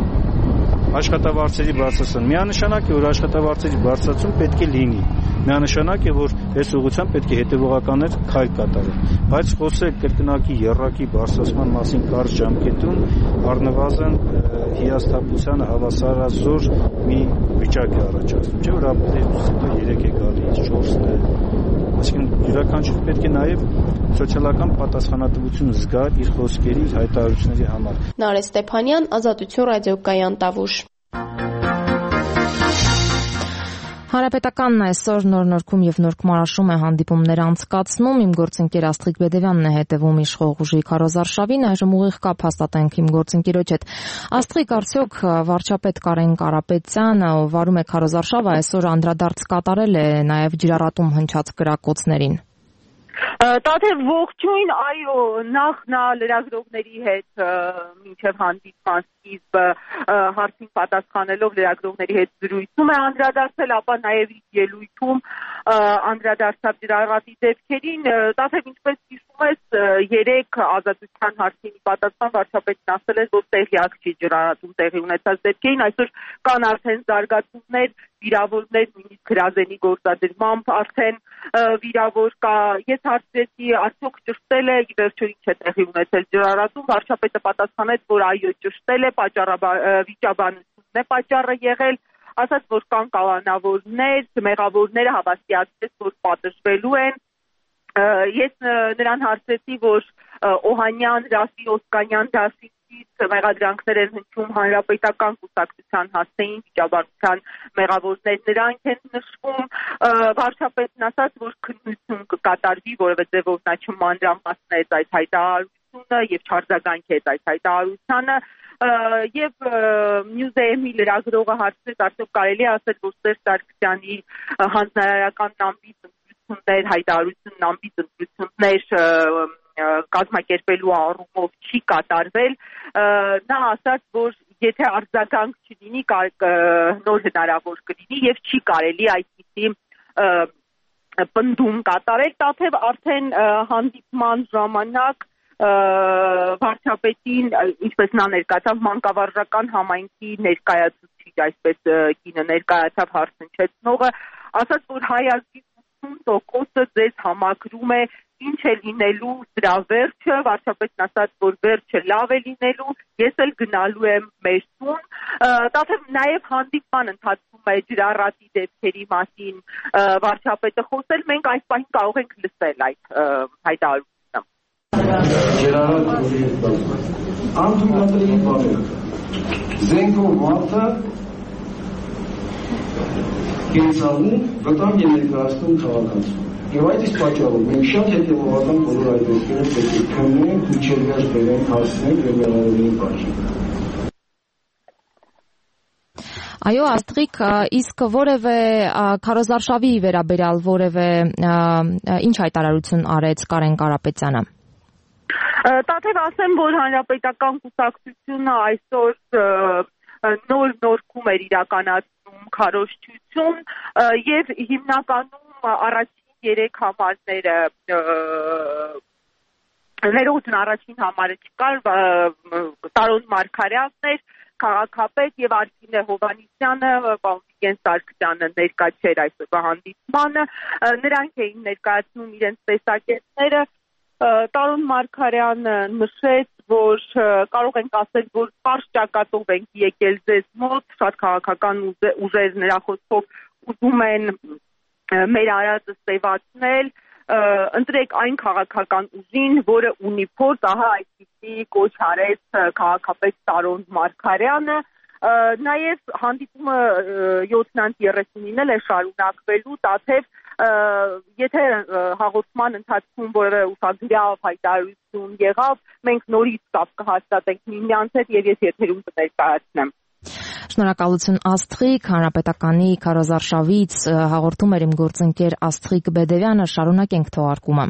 աշխատավարձերի բարձրացում։ Միանշանակ է, որ աշխատավարձերի բարձրացում պետք է լինի։ Միանշանակ է, որ այս ուղղությամբ պետք է հետևողականներ քայլ կատարել։ Բայց խոսել կրկնակի եռակի բարձրացման մասին կարճ ժամկետում առնվազն հիասթափությանը հավասարազոր մի վիճակ է առաջացնում, չէ՞ որ ապրիլից հետո երեք է գալիս, չորսն է։ Այսինքն յուրաքանչյուր պետք է նաև սոցիալական պատասխանատվություն զգար իր խոսքերի, իր հայտարարությունների համար։ Նարէ Ստեփանյան, Ազատություն ռադիոկայան, Տավուշ։ Հանրապետականն այսօր նոր-նորքում եւ նորկմարաշում է հանդիպումներ անցկացնում։ Իմ գործընկեր Աստղիկ Բեդևյանն է հետևում իշխող ուժի քարոզարշավին, այժմ ուղիղ կապ հաստատենք իմ գործընկերոջ հետ։ Աստղիկ, արդյոք վարչապետ Կարեն Կարապետյանը, ով վարում է քարոզարշավը, այսօր անդրադարձ կատարել է նաեւ ջրառատում հնչած կրակոցներին։ Տաթև ողջույն, այո, նախ նա լրագրողների հետ մինչև հանդիպման սկիզբը հարցին պատասխանելով լրագրողների հետ զրույցում է անդրադարձել, ապա նաև իր ելույթում անդրադարձավ ջրառատի դեպքերին։ Տաթև, ինչպես հիշում ես, երեք ազատության հարցին պատասխան վարչապետն ասել էր, որ տեղյակ չի ջրառատում տեղի ունեցած դեպքերին, այսօր կան արդեն զարգացումներ, վիրավորներ, նույնիսկ հրազենի գործադրմամբ արդեն վիրավոր կա։ Ես հարցրեցի, արդյոք ճշտել է, ի վերջո ինչ է տեղի ունեցել ջրառատում, վարչապետը պատասխանեց, որ այո, ճշտել է, վիճաբանությունն է պատճառը եղել, ասաց, որ կան կալանավորներ, մեղավորները հավաստիացրեց, որ պատժվելու են։ Ես նրան հարցրեցի, որ Օհանյան, Ռաֆի, Օսկանյան դասից մեղադրանքներ են հնչում հանրապետական կուսակցության հասցեին վիճաբանության մեղավորներ, նրանք են նշվում։ Վարչապետն ասաց, որ քննություն կկատարվի, որովհետև որ նա չմանրամասնեց այդ հայտարարությունը եւ չարձագանքեց այդ հայտարարությանը։ Եվ Մյուզեումի լրագրողը հարցրեց, արդյոք կարելի է ասել, որ Սերժ Սարգսյանի հանձնարարական նամբից ընտրություններ, հայտարարությունն նամբից ընտրություններ կազմակերպելու առումով չի կատարվել։ Նա ասաց, որ եթե արձագանք չլինի, նոր հնարավոր կլինի եւ չի կարելի այսպիսի պնդում կատարել։ Տաթև արդեն հանդիպման ժամանակ վարչապետին, ինչպես նա ներկայացավ, մանկավարժական համայնքի ներկայացուցիչ, այսպես կինը ներկայացավ հարցնչեցնողը, ասաց, որ հայ ազգի ութսուն տոկոսը ձեզ համակրում է ինչ է լինելու դրա վերջը, վարչապետն ասաց, որ վերջը լավ է լինելու, ես էլ գնալու եմ մեր տուն, տաթև նաև հանդիպման ընթացքում է ջրառատի դեպքերի մասին վարչապետը խոսել, մենք այս պահին կարող ենք լսել այդ հայտարարությունը։ Ջրառատ անթույլատրելի բաներ, զենքով մարդը կենցաղում վտանգ է ներկայացնում քաղաքացու։ Եվ այդ իսկ պատճառով մենք շատ հետևողական բոլոր այդ դեպքերը պետք է քննենք, մինչև վերջ բերենք, հասնենք եւ մեղավորներին պատժենք։ Այո, Աստղիկ, իսկ որևէ քարոզարշավի վերաբերյալ որևէ ինչ հայտարարություն արեց Կարեն Կարապետյանը։ Տաթև ասեմ, որ հանրապետական կուսակցությունը այսօր նոր նորքում էր իրականացնում քարոզչություն եւ հիմնականում առաջին երեք համարները ներողություն առաջին համարը չկար, Տարոն Մարգարյանն էր, քաղաքապետ եւ Արփինե Հովհաննիսյանը, պարոն Վիգեն Սարգսյանը ներկա չէր այսօրվա հանդիպմանը, նրանք էին ներկայացնում իրենց տեսակետները, Տարոն Մարգարյանը նշեց, որ կարող ենք ասել, որ պարզ ճակատով ենք եկել ձեզ մոտ, շատ քաղաքական ուժեր նրա խոսքով ուզում են մեր արածը սևացնել, ընտրեք այն քաղաքական ուժին, որը ունի փորձ, ահա այսպիսի կոչ արեց քաղաքապետ Տարոն Մարգարյանը, նաև հանդիպումը յոթ երեսունին էլ է շարունակվելու, տաթև եթե հաղորդման ընթացքում որևէ ուշագրավ հայտարարություն եղավ, մենք նորից կապ կհաստատենք միմյանց հետ եւ ես եթերում կներկայացնեմ։ Շնորհակալություն Աստղիկ, Հանրապետականի քարոզարշավից հաղորդում էր իմ գործընկեր Աստղիկ Բեդևյանը, շարունակենք թողարկումը։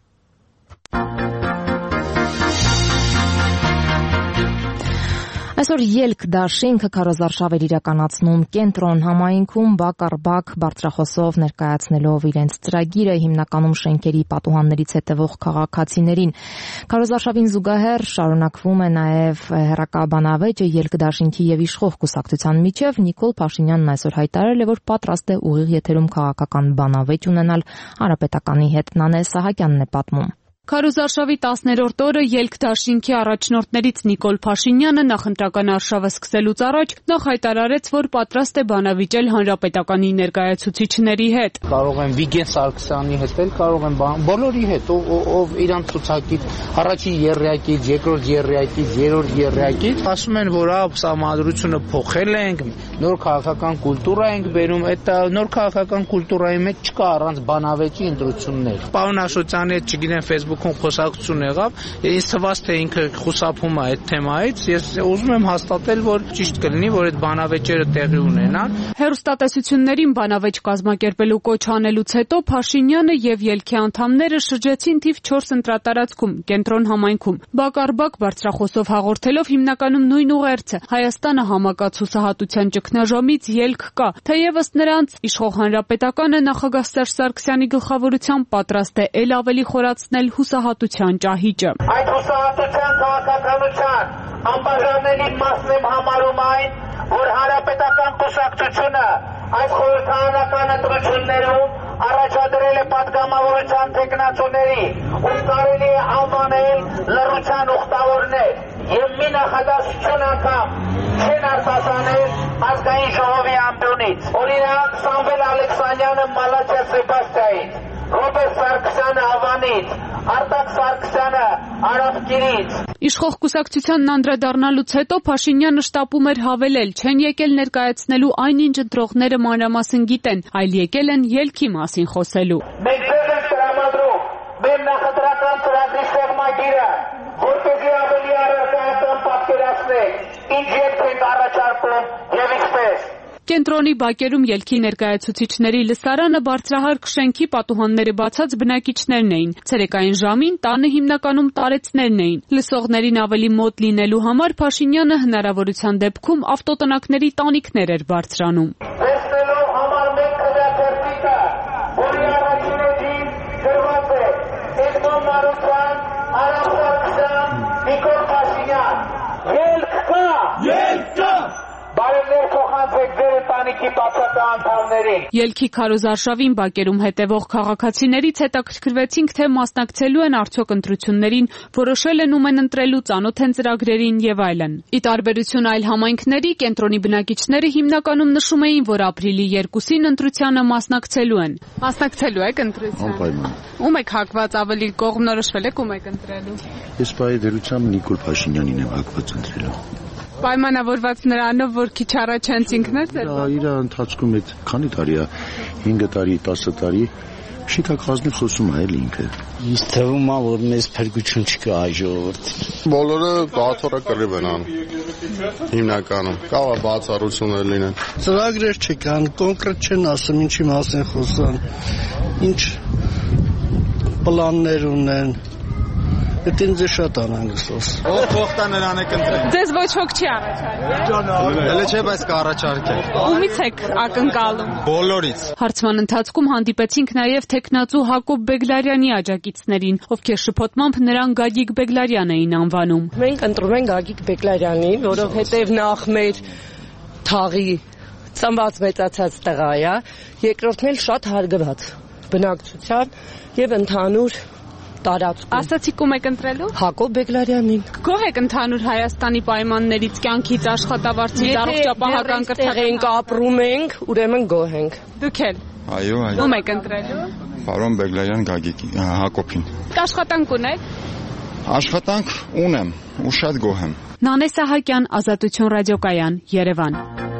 Այսօր ելք դաշինքը քարոզարշավ էր իրականացնում Կենտրոն համայնքում բակ առ բակ բարձրախոսով ներկայացնելով իրենց ծրագիրը հիմնականում շենքերի պատուհաններից հետևող քաղաքացիներին։ Քարոզարշավին զուգահեռ շարունակվում է նաև հեռակաբանավեճը ելք դաշինքի եւ իշխող կուսակցության միջև։ Նիկոլ Փաշինյանն այսօր հայտարարել է, որ պատրաստ է ուղիղ եթերում քաղաքական բանավեճ ունենալ Հանրապետականի հետ։ Նանե Սահակյանն է պատմում։ Քարոզարշավի տասներորդ օրը ելք դաշինքի առաջնորդներից Նիկոլ Փաշինյանը նախընտրական արշավը սկսելուց առաջ նախ հայտարարեց, որ պատրաստ է բանավիճել հանրապետականի ներկայացուցիչների հետ։ Կարող են Վիգեն Սարգսյանի հետ էլ, կարող են բոլորի հետ, ով իրանց ցուցակից առաջին եռյակից, երկրորդ եռյակից, երրորդ եռյակից, ասում են, որ սահմանադրությունը փոխել ենք, նոր քաղաքական կուլտուրա ենք բերում, այդ նոր քաղաքական կուլտուրայի մեջ չկա առանց բանավեճի ընտրություններ։ Պարոն Աշոտյանի հետ չգիտեմ Facebook-ում խոսակցություն եղավ, ինձ թվաց, թե ինքը խուսափում է այդ թեմայից, ես ուզում եմ հաստատել, որ ճիշտ կլինի, որ այդ բանավեճերը տեղի ունենան։ Հեռուստատեսություններին բանավեճ կազմակերպելու կոչ անելուց հետո Փաշինյանը եւ ելքի անդամները շրջեցին թիվ չորս ընտրատարածքում, Կենտրոն համայնքում։ Բակ առ բակ բարձրախոսով հաղորդելով հիմնականում նույն ուղերձը՝ Հայաստանը համակած հուսահատության ճգնաժամից ելք կա, թեև ըստ նրանց իշխող հանրապետականը նախագահ Սերժ Սարգսյանի գլխավորությամբ պատրաստ է ել ավելի խորացնել հուսահատության ճահիճը։ Այդ հուսահատության քաղաքականության անբաժանելի մասն եմ համարում այն, որ հանրապետական կուսակցությունը այս խորհրդարանական ընտրություններում առաջադրել է պատգամավորության տեխնացուների, ում կարելի է անվանել լռության ուխտավորներ, եւ մի նախադասություն անգամ չեն արտասանել ազգային ժողովի ամբյոնից։ Օրինակ Սամվել Ալեքսանյանը Մալաթիա Սեբաստիայից, Ռոբերտ Սարգսյանը Հավանից, Արտակ Սարգսյանը Արաբկիրից։ Իշխող կուսակցությանն անդրադառնալուց հետո Փաշինյանը շտապում էր հավելել, չեն եկել ներկայացնելու այնինչ ընտրողները մանրամասն գիտեն, այլ եկել են ելքի մասին խոսելու։ Մենք ձեզ ենք տրամադրում մեր նախընտրական ծրագրի սեղմագիրը, որպեսզի ավելի առարկայական պատկերացնենք, ինչ ելք ենք առաջարկում եւ ինչպես։ Կենտրոնի բակերում ելքի ներկայացուցիչների լսարանը բարձրահարկ շենքի պատուհանները բացած բնակիչներն էին։ Ցերեկային ժամին տանը հիմնականում տարեցներն էին։ Լսողներին ավելի մոտ լինելու համար Փաշինյանը հնարավորության դեպքում ավտոտնակների տանիքներ էր բարձրանում։ Տեսնելով համար մեկ քվեաթերթիկը, որի առաջին էջին գրված է Էդմոն Մարության, Արամ Սարգսյանի Ելք կա։ Բարևներ փոխանցեք ձեր ընտանիքի բացակա անդամներին։ Ելքի քարոզարշավին բակերում հետևող քաղաքացիներից հետաքրքրվեցինք, թե մասնակցելու են արդյոք ընտրություններին, որոշել են ում են ընտրելու, ծանոթ են ծրագրերին եւ այլն։ Ի տարբերություն այլ համայնքների, կենտրոնի բնակիչները հիմնականում նշում էին, որ ապրիլի երկուսին ընտրությանը մասնակցելու են։ Մասնակցելու եք ընտրության։ Անպայման։ Ում եք հակված ավելի կողմնորոշվել եք, ում եք ընտրելու։ Ես պայդերությամբ Նիկոլ Փաշինյանին եմ հակված ընտրելու։ Պայմանավորված նրանով, որ քիչ առաջ հենց ինքն է ձեր։ Իր ընթացքում այդ քանի տարի է, հինգ տարի, տասը տարի, շիկա կազմի խոսում է էլ ինքը։ Ինձ թվում է, որ մեզ փրկություն չկա այ ժողովրդի։ Բոլորը բաթորա կռիվ են անում։ Հիմնականում կարող է բացառություններ լինեն։ Ծրագրեր չկան, կոնկրետ չեն ասում ինչի մասին խոսան։ Ինչ պլաններ ունեն։ Այդ ինձ շատ անհանգստոց։ Ով փոխտա նրան եք ընտրել։ Ձեզ ոչ ոք չի առաջարկել։ Էլ չէ, բայց կառաջարկել։ Ումից եք ակնկալում։ Բոլորից։ Հարցման ընթացքում հանդիպեցինք նաև տեխնացու Հակոբ Բեգլարյանի աջակիցներին, ովքեր շփոթմամբ նրան Գագիկ Բեգլարյան էին անվանում։ Մենք ընտրում ենք Գագիկ Բեգլարյանին, որովհետև նախ մեր թաղի ծնված մեծացած տղա է, երկրորդն էլ շատ հարգված բնակչության եւ ընդհանուր տարածքում։ Ասացիք ում եք ընտրելու։ Հակոբ Բեգլարյանին։ Գոհ եք ընդհանուր Հայաստանի պայմաններից, կյանքից, աշխատավարձից, առողջապահական կրթական։ Ենք ապրում ենք, ուրեմն գոհ ենք։ Դուք էլ։ Այո, այո։ Ում եք ընտրելու։ Պարոն Բեգլարյան Գագիկի, Հակոբին։ Աշխատանք ունեք։ Աշխատանք ունեմ ու շատ գոհ եմ։ Նանե Սահակյան, Ազատություն ռադիոկայան, Երևան։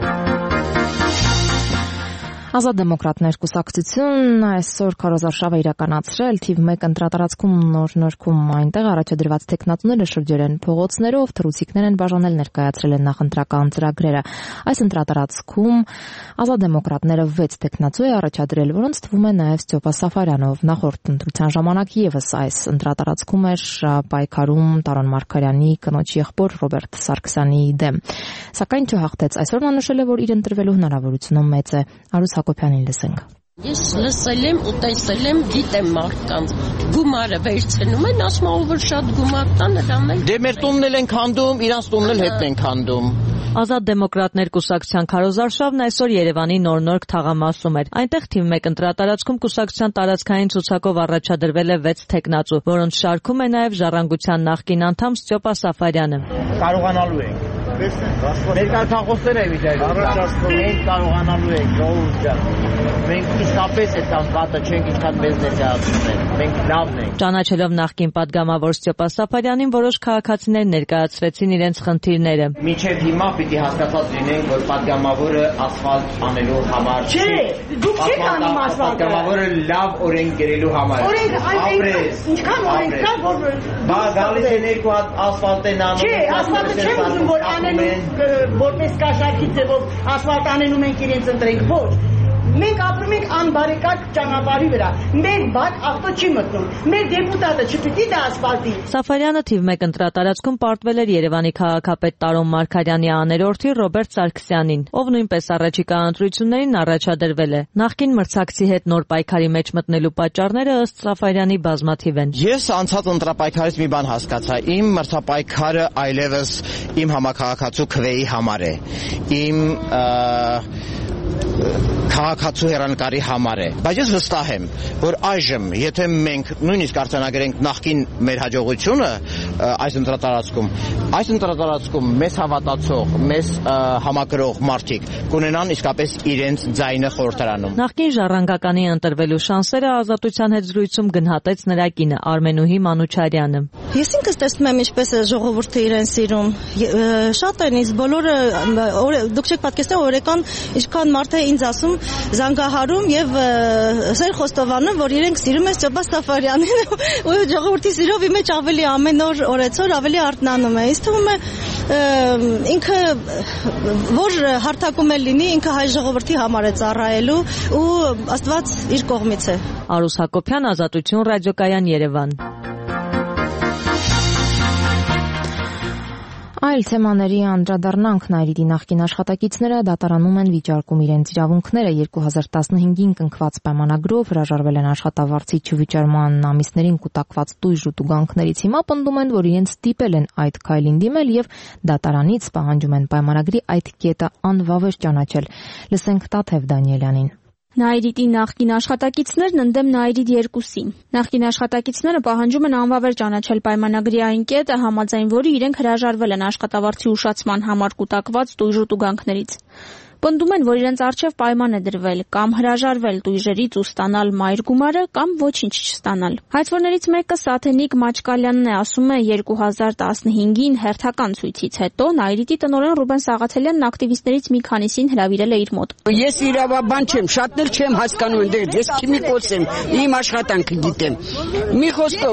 Ազատ դեմոկրատներ կուսակցությունն այսօր քարոզարշավ է իրականացրել թիվ մեկ ընտրատարածքում նոր-նորքում այնտեղ առաջադրված տեխնատուները շրջել են փողոցներով, թռուցիկներ են բաժանել, ներկայացրել են նախընտրական ծրագրերը։ Այս ընտրատարածքում Ազատ դեմոկրատները վեց տեխնատու է առաջադրել, որոնց թվում է նաև Ստյոպա Սաֆարյանով։ Նախորդ ընտրության ժամանակ եւս այս ընտրատարածքում էր պայքարում Տարոն Մարգարյանի կնոջ եղբոր Ռոբերտ Սարգսյանի դեմ։ Սակայն չհաղթեց։ Այսօր նա նշել է, որ իր ընտրվելու հնարավորությունը մեծ է։ Արուս Հակոբյանին լսենք։ Ես լսել եմ ու տեսել եմ, գիտեմ մարդկանց գումարը վերցնում են, ասում են որ շատ գումար տան նրան էլ։ Դե մեր տունն էլ ենք հանդում, իրանց տունն էլ հետ ենք հանդում։ Ազատ դեմոկրատներ կուսակցության քարոզարշավն այսօր Երևանի նոր-նորք թաղամասում էր։ Այնտեղ թիվ մեկ ընտրատարածքում կուսակցության տարածքային ցուցակով առաջադրվել է վեց տեխնացու, որոնց շարքում է նաև Ժառանգության նախկին անդամ Ստյոպա Սաֆարյանը։ Կարողանալու ենք։ Ներկայացուցիչները վիճակի մենք կարողանալու ենք ժողովուրդ ջան։ Մենք իսկապես այդքան վատը չենք, ինչքան մեզ ներկայացնում են։ Մենք լավն ենք։ Ճանաչելով նախկին падգամավոր Ստյոպա Սաֆարյանին, որոշ քաղաքացիներ ներկայացրեցին իրենց խնդիրները։ Մինչև հիմա պիտի հասկացած լինենք, որ падգամավորը ասֆալտ անելու համար չէ, դուք չեք անում ասֆալտը։ Падգամավորը լավ օրենք գրելու համար։ Օրենք այս ինչքան օրենք կա, որ բա գալիս են երկու հատ ասֆալտ են անում։ Չէ, ասֆալտը չեմ ուզում, որ անելու որպես կաշառքի ձևով ասֆալտ անենում ենք իրենց ընտրենք, ոչ։ Մենք ապրում ենք անբարեկարգ ճանապարհի վրա։ Մեր բակ ավտո չի մտնում։ Մեր դեպուտատը չպիտի դա ասֆալտի։ Սաֆարյանը թիվ մեկ ընտրատարածքում պարտվել էր Երևանի քաղաքապետ Տարոն Մարգարյանի աներորդի Ռոբերտ Սարգսյանին, ով նույնպես առաջիկա ընտրություններին առաջադրվել է։ Նախկին մրցակցի հետ նոր պայքարի մեջ մտնելու պատճառները ըստ Սաֆարյանի բազմաթիվ են։ Ես անցած ընտրապայքարից մի բան հասկացա։ Իմ մրցապայքարը այլևս իմ համակարգացու քվեի համար է։ Իմ քաղաքացու հերանեկարի համար է, բայց ես վստահ եմ, որ այժմ, եթե մենք նույնիսկ արձանագրենք նախկին մեր հաջողությունը այս ընտրատարածքում, այս ընտրատարածքում մեզ հավատացող, մեզ համակրող մարդիկ կունենան իսկապես իրենց ձայնը խորհրդարանում։ Նախկին ժառանգականի ընտրվելու շանսերը Ազատության հետ զրույցում գնահատեց նրա կինը Արմենուհի Մանուչարյանը։ Ես ինքս տեսնում եմ ինչպես է ժողովուրդը իրեն սիրում։ Շատ են ինձ բոլորը, դուք չեք պատկերացնում օրական ինչքան մարդ է ինձ ասում զանգահարում եւ Սեր Խոստովանում, որ իրենք սիրում են Ստյոպա Սաֆարյանին ու ժողովրդի սիրով ի մեջ ավելի ամեն օր օրեցօր ավելի արթնանում է։ Ինձ թվում է ինքը որ հարթակում է լինի, ինքը հայ ժողովրդի համար է ծառայելու ու Աստված իր կողմից է։ Արուս Հակոբյան, Ազատություն ռադիոկայան, Երևան։ Այլ թեմաների անդրադառնանք Նայիրիդի նախկին աշխատակիցները դատարանում են վիճարկում իրենց իրավունքները երկու հազար տասնհինգին կնքված պայմանագրով հրաժարվել են աշխատավարձի չվիճարման ամիսներին կուտակված տույժ ու տուգանքներից հիմա պնդում են, որ իրենց ստիպել են այդ քայլին դիմել եւ դատարանից պահանջում են պայմանագրի այդ կետը անվավեր ճանաչել։ Լսենք Տաթև Դանիելյանին։ Նայիրիդի նախկին աշխատակիցներն ընդդեմ Նայիրիդ երկուսին։ Նախկին աշխատակիցները պահանջում են անվավեր ճանաչել պայմանագրի այն կետը, համաձայն որի իրենք հրաժարվել են աշխատավարձի ուշացման համար կուտակված տույժ ու տուգանքներից։ Պնդում են, որ իրենց առջև պայման է դրվել կամ հրաժարվել տույժերից ու ստանալ մայր գումարը կամ ոչինչ չստանալ։ Հայցվորներից մեկը Սաթենիկ Մաչկալյանն է, ասում է երկու հազար տասնհինգին հերթական ցույցից հետո Նայիրիդի տնօրեն Ռուբեն Սաղաթելյանն ակտիվիստներից մի քանիսին հրավիրել է իր մոտ։ Ես իրավաբան չեմ, շատն էլ չեմ հասկանում այնտեղ, ես քիմիկոս եմ, իմ աշխատանքը գիտեմ։ Մի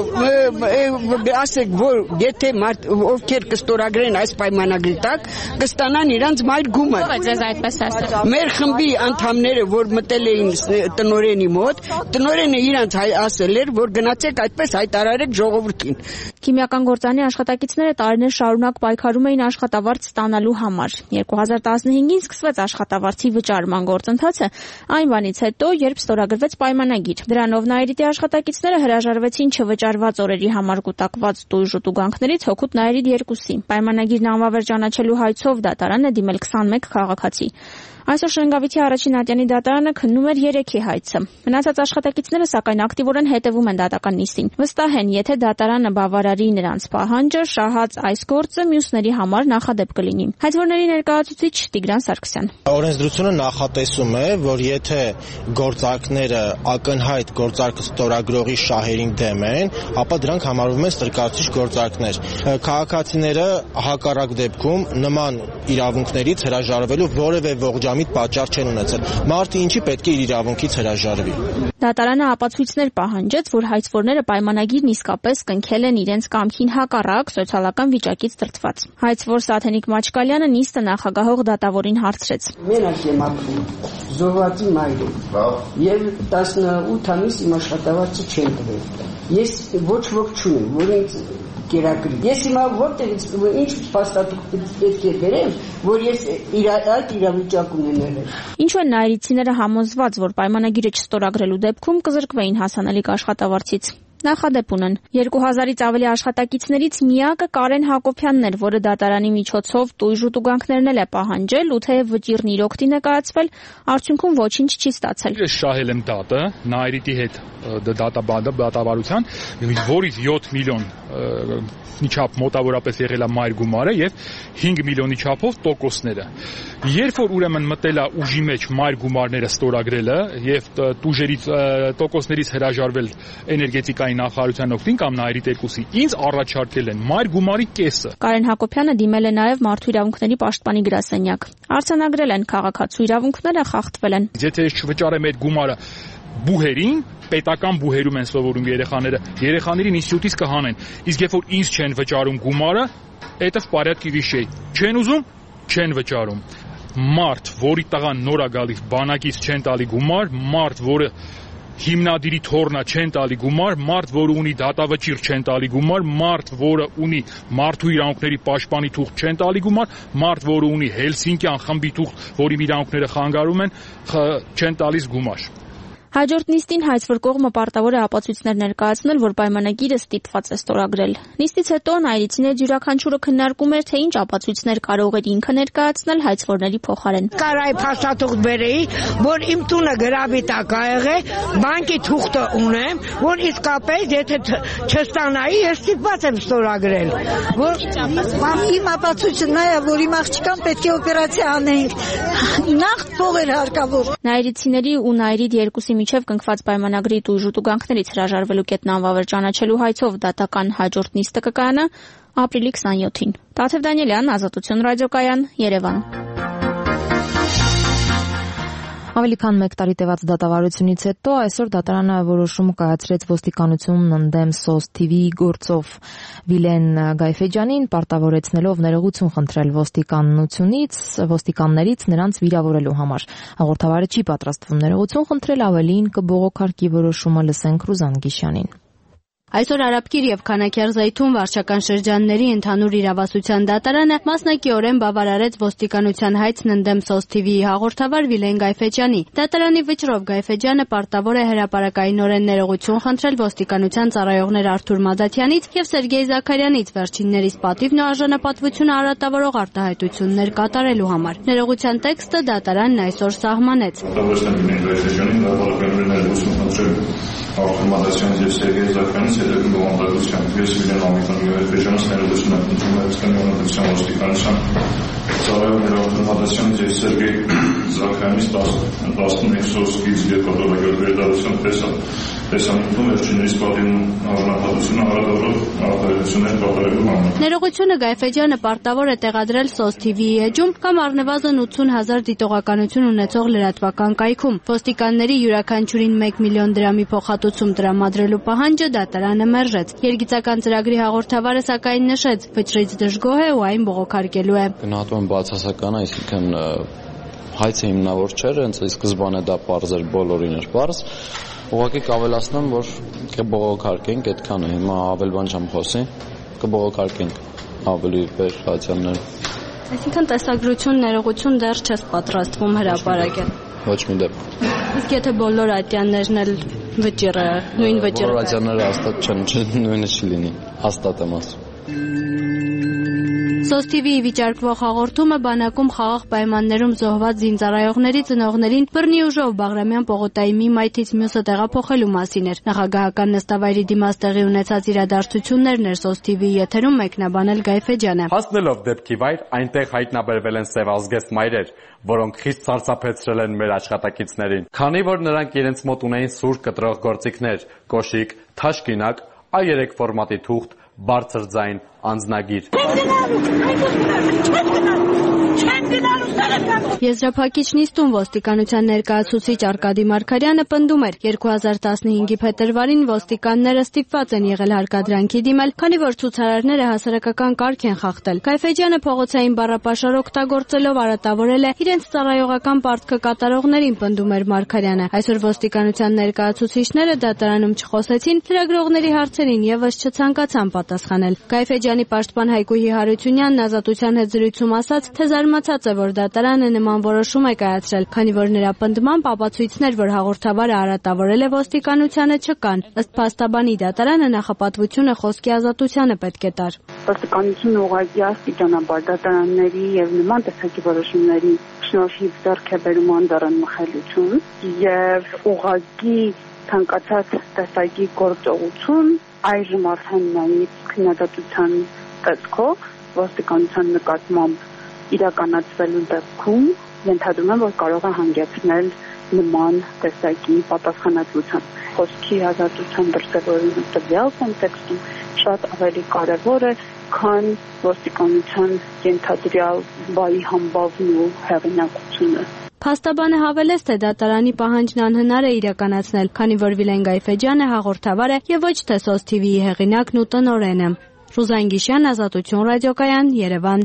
խոսքով ասեք, որ եթե մարդ ովքեր կստորագրեն այս պայմանագրի տակ, կստանան իրանց մայր գումար։ Ձեզ այդպես Մեր խմբի անդամները, որ մտել էին տնօրենի մոտ, տնօրենը իրանց ասել էր, որ գնացեք այդպես հայտարարեք ժողովրդին։ Քիմիական գործարանի աշխատակիցները տարիներ շարունակ պայքարում էին աշխատավարձ ստանալու համար։ երկու հազար տասնհինգին սկսվեց աշխատավարձի վճարման գործընթացը, այն բանից հետո, երբ ստորագրվեց պայմանագիր։ Դրանով Նայիրիդի աշխատակիցները հրաժարվեցին չվճարված օրերի համար կուտակված տույժ ու տուգանքներից հօգուտ Նայիրիդ երկուսի։ Պայմանագիրն անվավեր ճանաչելու հայցով դատարան է դիմել քսանմեկ քաղաքացի։ Այսօր Շենգավիթի առաջին ատյանի դատարանը քննում էր երեքի հայցը։ Մնացած աշխատակիցները սակայն ակտիվորեն հետևում են դատական նիստին։ Վստահ են, եթե դատարանը բավարարի նրանց պահանջը, շահած այս գործը մյուսների համար նախադեպ կլինի։ Հայցվորների ներկայացուցիչ Տիգրան Սարգսյան։ Օրենսդրությունը նախատեսում է, որ եթե գործարքները ակնհայտ գործարքը ստորագրողի շահերին դեմ են, ապա դրանք համարվում են ստրկացուցիչ գործարքներ։ Քաղաքացիները հակառակ դեպքում նման իրավունքներից հրաժարվելու որևէ ողջամիտ պատճառ չեն ունեցել։ Մարդը ինչի պետք է իր իրավունքից հրաժարվի։ Դատարանը ապացույցներ պահանջեց, որ հայցվորները պայմանագիրն իսկապես կնքել են իրենց կամքին հակառակ սոցիալական վիճակից դրդված։ Հայցվոր Սաթենիկ Մաչկալյանը նիստը նախագահող դատավորին հարցրեց։ Մենակ եմ ապրում, զոհվածի մայր եմ, եւ տասնութ ամիս իմ աշխատավարձը չեն տվել։ Ես ոչ ոք չունեմ, որ ինձ կերակրի։ Ես հիմա որտեղից ինչ փաստաթուղթ պետք է բերեմ, որ ես այդ իրավիճակում եմ եղել։ Ինչու են նայիրիցիները համոզված, որ պայմանագիրը չստորագրելու դեպքում կզրկվեին հասանելիք աշխատավարձից։ Նախադեպ ունեն։ երկու հազարից ավելի աշխատակիցներից միակը Կարեն Հակոբյանն էր, որը դատարանի միջոցով տույժ ու տուգանքներն էլ է պահանջել ու թեև վճիրն իր օգտին է կայացվել, արդյունքում ոչինչ չի ստացել։ Ես շահել եմ դատը Նայիրիդի հետ դատաբանդը դատավարության, որից յոթ միլիոն չափ մոտավորապես եղել է մայր գումարը եւ հինգ միլիոնի չափով տոկոսները։ Երբ որ ուրեմն մտել է ուժի մեջ մայր գումարները ստորագրելը եւ տուժերից տոկոսներից հրաժարվել էներգետիկայի նախարարության օգտին կամ Նայիրիդ երկուսի, ինձ առաջարկել են մայր գումարի կեսը։ Կարեն Հակոբյանը դիմել է նաեւ մարդու իրավունքների պաշտպանի գրասենյակ։ Արձանագրել են քաղաքացու իրավունքները խախտվել են։ Եթե ես չվճարեմ այդ գումարը բուհերին, պետական բուհերում են սովորում երեխաները, երեխաներին ինստիտուտից կհանեն։ Իսկ երբ որ ինձ չեն վճարում գումարը, это в порядке вещей։ Չեն ուզում, չեն վճարում։ Մարդ, որի տղան նոր է գալիս, բանակից չեն տալի գումար, մարդ, որը հիմնադիրի թորնա չեն տալի գումար, մարդ, որը ունի դատավճիռ չեն տալի գումար, մարդ, որը ունի մարդու իրավունքների պաշտպանի թուղթ չեն տալի գումար, մարդ, որը ունի Հելսինկյան խմբի թուղթ, որի իրավունքները խանգարում են, չեն տալիս գումար։ Հաջորդ նիստին հայցվոր կողմը պարտավոր է ապացույցներ ներկայացնել, որ պայմանագիրը ստիպված է ստորագրել։ Նիստից հետո նայիրիցիների յուրաքանչյուրը քննարկում էր, թե ինչ ապացույցներ կարող էր ինքը ներկայացնել հայցվորների փոխարեն։ Կարայ փաստաթուղթ բերեի, որ իմ տունը գրավի տակ ա եղել, բանկի թուղթը ունեմ, որ իսկապես եթե չստանայի, ես ստիպված եմ ստորագրել։ Որ իմ ապացույցը նա է, որ իմ աղջկան պետք է օպերացիա անենք։ Նախ փողեր հարկավոր։ Նայիրիցիների ու Նայիրիդ երկուսի միջև կնքված պայմանագրի տույժ ու տուգանքներից հրաժարվելու կետն անվավեր ճանաչելու հայցով դատական հաջորդ նիստը կկայանա ապրիլի քսանյոթին։ Տաթև Դանիելյան, Ազատություն ռադիոկայան, Երևան։ Ավելի քան մեկ տարի տևած դատավարությունից հետո այսօր դատարանը որոշում կայացրեց ոստիկանությունն ընդդեմ սոս թի վի գործով Վիլեն Գայֆեջյանին պարտավորեցնելով ներողություն խնդրել ոստիկանությունից, ոստիկաններից նրանց վիրավորելու համար։ Հաղորդավարը չի պատրաստվում ներողություն խնդրել, ավելին կբողոքարկի որոշումը, լսենք Ռուզան Գիշյանին։ Այսօր Արաբկիր եւ Քանաքերզայթուն վարչական շրջանների ընդհանուր իրավասության դատարանը մասնակիորեն բավարարեց ոստիկանության հայցն ընդդեմ Սոս թի վիի հաղորդավար Վիլեն Գայֆեջյանի։ Դատարանի վճռով Գայֆեջյանը պարտավոր է հրապարակայնորեն ներողություն խնդրել ոստիկանության ծառայողներ Արթուր Մադաթյանից եւ Սերգեյ Զաքարյանից վերջիններիս պատիվն ու արժանապատվությունը արատավորող արտահայտություններ կատարելու համար։ Ներողության տեքստը դատարանն այսօր սահմանեց։ Արթուր Մադաթյանից եւ Սերգեյ Զաքարյանից հետագի բովանդակությամբ ես Վիլեն Գայֆեջյանից ներողություն եմ խնդրում Հայաստանի Հանրապետության ոստիկանության ծառայողներ Արթուր Մադաթյանից եւ Սերգեյ Զաքարյանից տասնմեկ սոսկից եւ կատարողական վերդառությամբ տեսանյութում վերջիններիս պատիվն արժանապատվությունը հարատավորող արտահայտություններ կատարելու համար։ Ներողությունը Գայֆեջյանը պարտավոր է տեղադրել Սոս թի վիի էջում կամ առնվազն ութուն հազար դիտողականություն ունեցող լրատվական կայքում։ Ոստիկանների յուրաքանչյուրին մեկ միլիոն դրամի փոխհատուցում տրամադրելու պահանջը դատարանը մերժեց։ Երգիծական ծրագրի հաղորդավարը սակայն նշեց, վճռից դժգոհ է ու այն բողոքարկելու է։ Գնահատում եմ բացասական, այսինքն հայցը հիմնավոր չէր, հենց ի սկզբանե դա պարզ էր, բոլորին էր պարզ։ Ուղղակի կավելացնեմ, որ կբողոքարկենք այդքանը, հիմա ավել բան չեմ խոսի, կբողոքարկենք ավելի վերջացյաններ։ Այսինքն տեսագրություն, ներողություն դեռ չես պատրաստվում հրապարակել։ Ոչ մի դեպքում։ Իսկ եթե բոլոր ատյաններն էլ վճիռը, նույն վճիռը։ Բոլոր ատյանները հաստատ չեն, նույնը չի լինի, հաստատ եմ ասում։ Սոս թի վիի վիճարկվող հաղորդումը բանակում խաղաղ պայմաններում զոհված զինծառայողների ծնողներին բռնի ուժով Բաղրամյան պողոտայի մի մայթից մյուսը տեղափոխելու մասին էր։ Նախագահական նստավայրի դիմաց տեղի ունեցած իրադարձություններն էր Սոս թի վիի եթերում մեկնաբանել Գայֆեջյանը։ Հասնելով դեպքի վայր, այնտեղ հայտնաբերվել են սևազգեստ մայրեր, որոնք խիստ սարսափեցրել են մեր աշխատակիցներին։ Քանի որ նրանք իրենց մոտ ունեին սուր կտրող գործիքներ՝ կոշիկ, թաշկինակ, այ երեք ֆորմատի թուղթ, բարձր ձայն, անձնագիր։ Եզրափակիչ նիստում ոստիկանության ներկայացուցիչ Արկադի Մարգարյանը պնդում էր, երկու հազար տասնհինգի փետրվարին ոստիկանները ստիպված են եղել հարկադրանքի դիմել, քանի որ ցուցարարները հասարակական կարգ են խախտել։ Գայֆեջյանը փողոցային բառապաշար օգտագործելով արատավորել է իրենց ծառայողական պարտքը կատարողներին, պնդում էր Մարգարյանը։ Այսօր ոստիկանության ներկայացուցիչները դատարանում չխոսեցին, լրագրողների հարցերին եւս չցանկացան պատասխանել։ Գայֆեջյանի պաշտպան Հայկուհի Հարությունյանն Ազատության հետ զրույցում ասաց, թե զարմացած է, որ դատարանը նման որոշում է կայացրել, քանի որ նրա պնդմամբ ապացույցներ, որ հաղորդավարը արատավորել է ոստիկանությանը, չկան։ Ըստ փաստաբանի դատարանը նախապատվությունը խոսքի ազատությանը պետք է տար։ Ոստիկանությունը ուղղակի աստիճանաբար դատարանների եւ նման տեսակի որոշումների շնորհիվ ձեռք է բերում անդառն մխելություն եւ ուղղակի ցանկացած տեսակի գործողություն այժմ արդեն նայից քննադատության տեսքով ոստիկանության նկատմամբ իրականացվելու դեպքում ենթադրում եմ, որ կարող է հանգեցնել նման տեսակի պատասխանատվության։ Խոսքի ազատության դրսևորումը տվյալ կոնտեքստում շատ ավելի կարևոր է, քան ոստիկանության ենթադրյալ բայի համբավն ու հեղինակությունը։ Փաստաբանը հավելեց, թե դատարանի պահանջն անհնար է իրականացնել, քանի որ Վիլեն Գայֆեջյանը հաղորդավար է եւ ոչ թե Սոս թի վիի հեղինակն ու տնօրենը։ Ռուզան Գիշյան, Ազատություն ռադիոկայան, Երևան։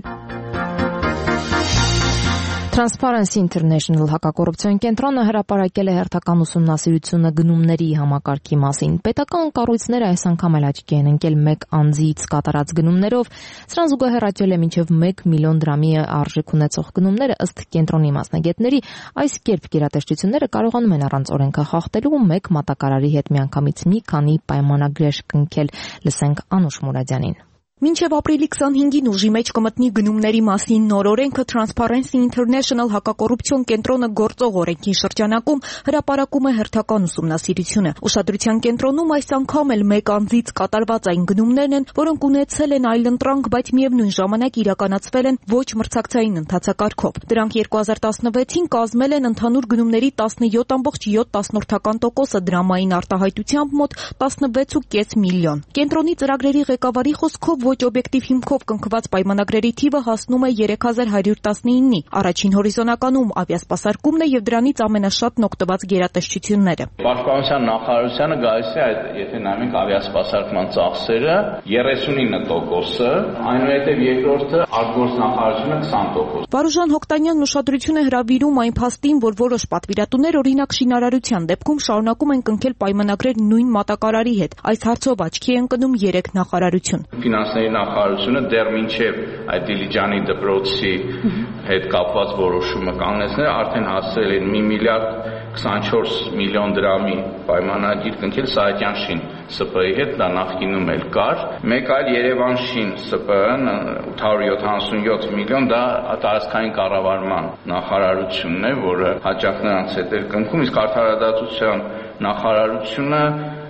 Transparency International հակակոռուպցիոն կենտրոնը հրապարակել է հերթական ուսումնասիրությունը գնումների համակարգի մասին։ Պետական կառույցները այս անգամ էլ աչքի են ընկել մեկ անձից կատարած գնումներով։ Սրան զուգահեռ աճել է մինչև մեկ միլիոն դրամի արժեք ունեցող գնումները, ըստ կենտրոնի մասնագետների, այս կերպ գերատեսչությունները կարողանում են առանց օրենքը խախտելու մեկ մատակարարի հետ միանգամից մի քանի պայմանագրեր կնքել։ Լսենք Անուշ Մուրադյանին։ Մինչև ապրիլի քսանհինգին ուժի մեջ կմտնի գնումների մասին նոր օրենքը Transparency International հակակոռուպցիոն կենտրոնը գործող օրենքի շրջանակում հրապարակում է հերթական ուսումնասիրությունը։ Ուշադրության կենտրոնում այս անգամ էլ մեկ անձից կատարված այն գնումներն են, որոնք ունեցել են այլընտրանք, բայց միևնույն ժամանակ իրականացվել են ոչ մրցակցային ընթացակարգով։ Դրանք երկու հազար տասնվեցին կազմել են ընդհանուր գնումների տասնյոթ կόμμα յոթ տոկոսը դրամային արտահայտությամբ մոտ տասնվեց կόμμα պենս միլիոն։ Կենտրոնի ծրագրերի ղեկավարի խոսքով ոչ օբյեկտիվ հիմքով կնքված պայմանագրերի թիվը հասնում է երեք հազար հարյուր տասնինի։ Առաջին հորիզոնականում ավիասպասարկումն է եւ դրանից ամենաշատն օգտված գերատեսչությունները։ Պաշտպանության նախարարությանը գալիս է այդ, եթե նայենք ավիասպասարկման ծախսերը երեսունինը տոկոսը, այնուհետև երկրորդը արտգործնախարարությունը քսան տոկոս։ Վարուժան Հոկտանյանն ուշադրություն է հրավիրում այն փաստին, որ որոշ պատվիրատուներ օրինակ շինարարության դեպքում շարունակում են կնքել պայմանագրեր նույն մատակարարի հետ։ Այս հարցով աչքի է ընկնում երեք նախարարություն։ Ֆինանսների նախարարությունը դեռ մինչև այդ Դիլիջանի դպրոցի հետ կապված որոշումը կանգնեցնել արդեն հասցրել են մի միլիարդ քսանչորս միլիոն դրամի պայմանագիր կնքել Սահակյան շին Ս Պ ի հետ, դա նախկինում էլ կար։ Մեկ այլ Երևան շին Ս Պ-ն ութ հարյուր յոթանասունյոթ միլիոն, դա տարածքային կառավարման նախարարությունն է, որը հաճախ նրանց հետ էր կնքում, իսկ արդարադատության նախարարությունը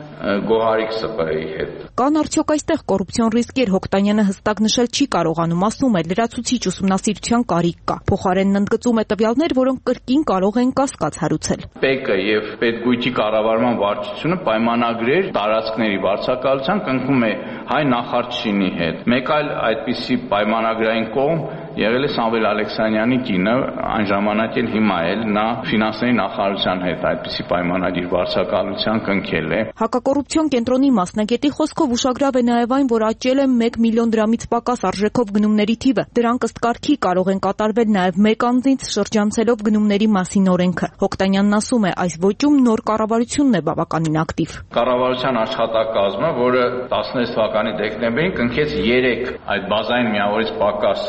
Գոհարիկ Ս Պ-ի հետ։ Կան արդյոք այստեղ կոռուպցիոն ռիսկեր, Հոկտանյանը հստակ նշել չի կարողանում, ասում է, լրացուցիչ ուսումնասիրության կարիք կա։ Փոխարենն ընդգծում է տվյալներ, որոնք կրկին կարող են կասկած հարուցել։ ՊԵԿ-ը եւ Պետգույթի կառավարման վարչությունը պայմանագրեր տարածքների վարձակալության կնքում է հայ նախարարչինի հետ։ Մեկ այլ այդպիսի պայմանագրային կողմ եղել է Սամվել Ալեքսանյանի կինը, այն ժամանակ էլ հիմա էլ նա ֆինանսների նախարարության հետ այդպիսի պայմանագիր վարձակալության կնքել է։ Հակակոռուպցիոն կենտրոնի մասնագետի խոսքով ուշագրավ է նաև այն, որ աճել է մեկ միլիոն դրամից պակաս արժեքով գնումների թիվը։ Դրանք ըստ կարգի կարող են կատարվել նաև մեկ անձից շրջանցելով գնումների մասին օրենքը։ Հոկտանյանն ասում է, այս ոճում նոր կառավարությունն է բավականին ակտիվ։ Կառավարության աշխատակազմը, որը տասնհինգ թվականի դեկտեմբերին կնքեց երեք այդ բազային միավորից պակաս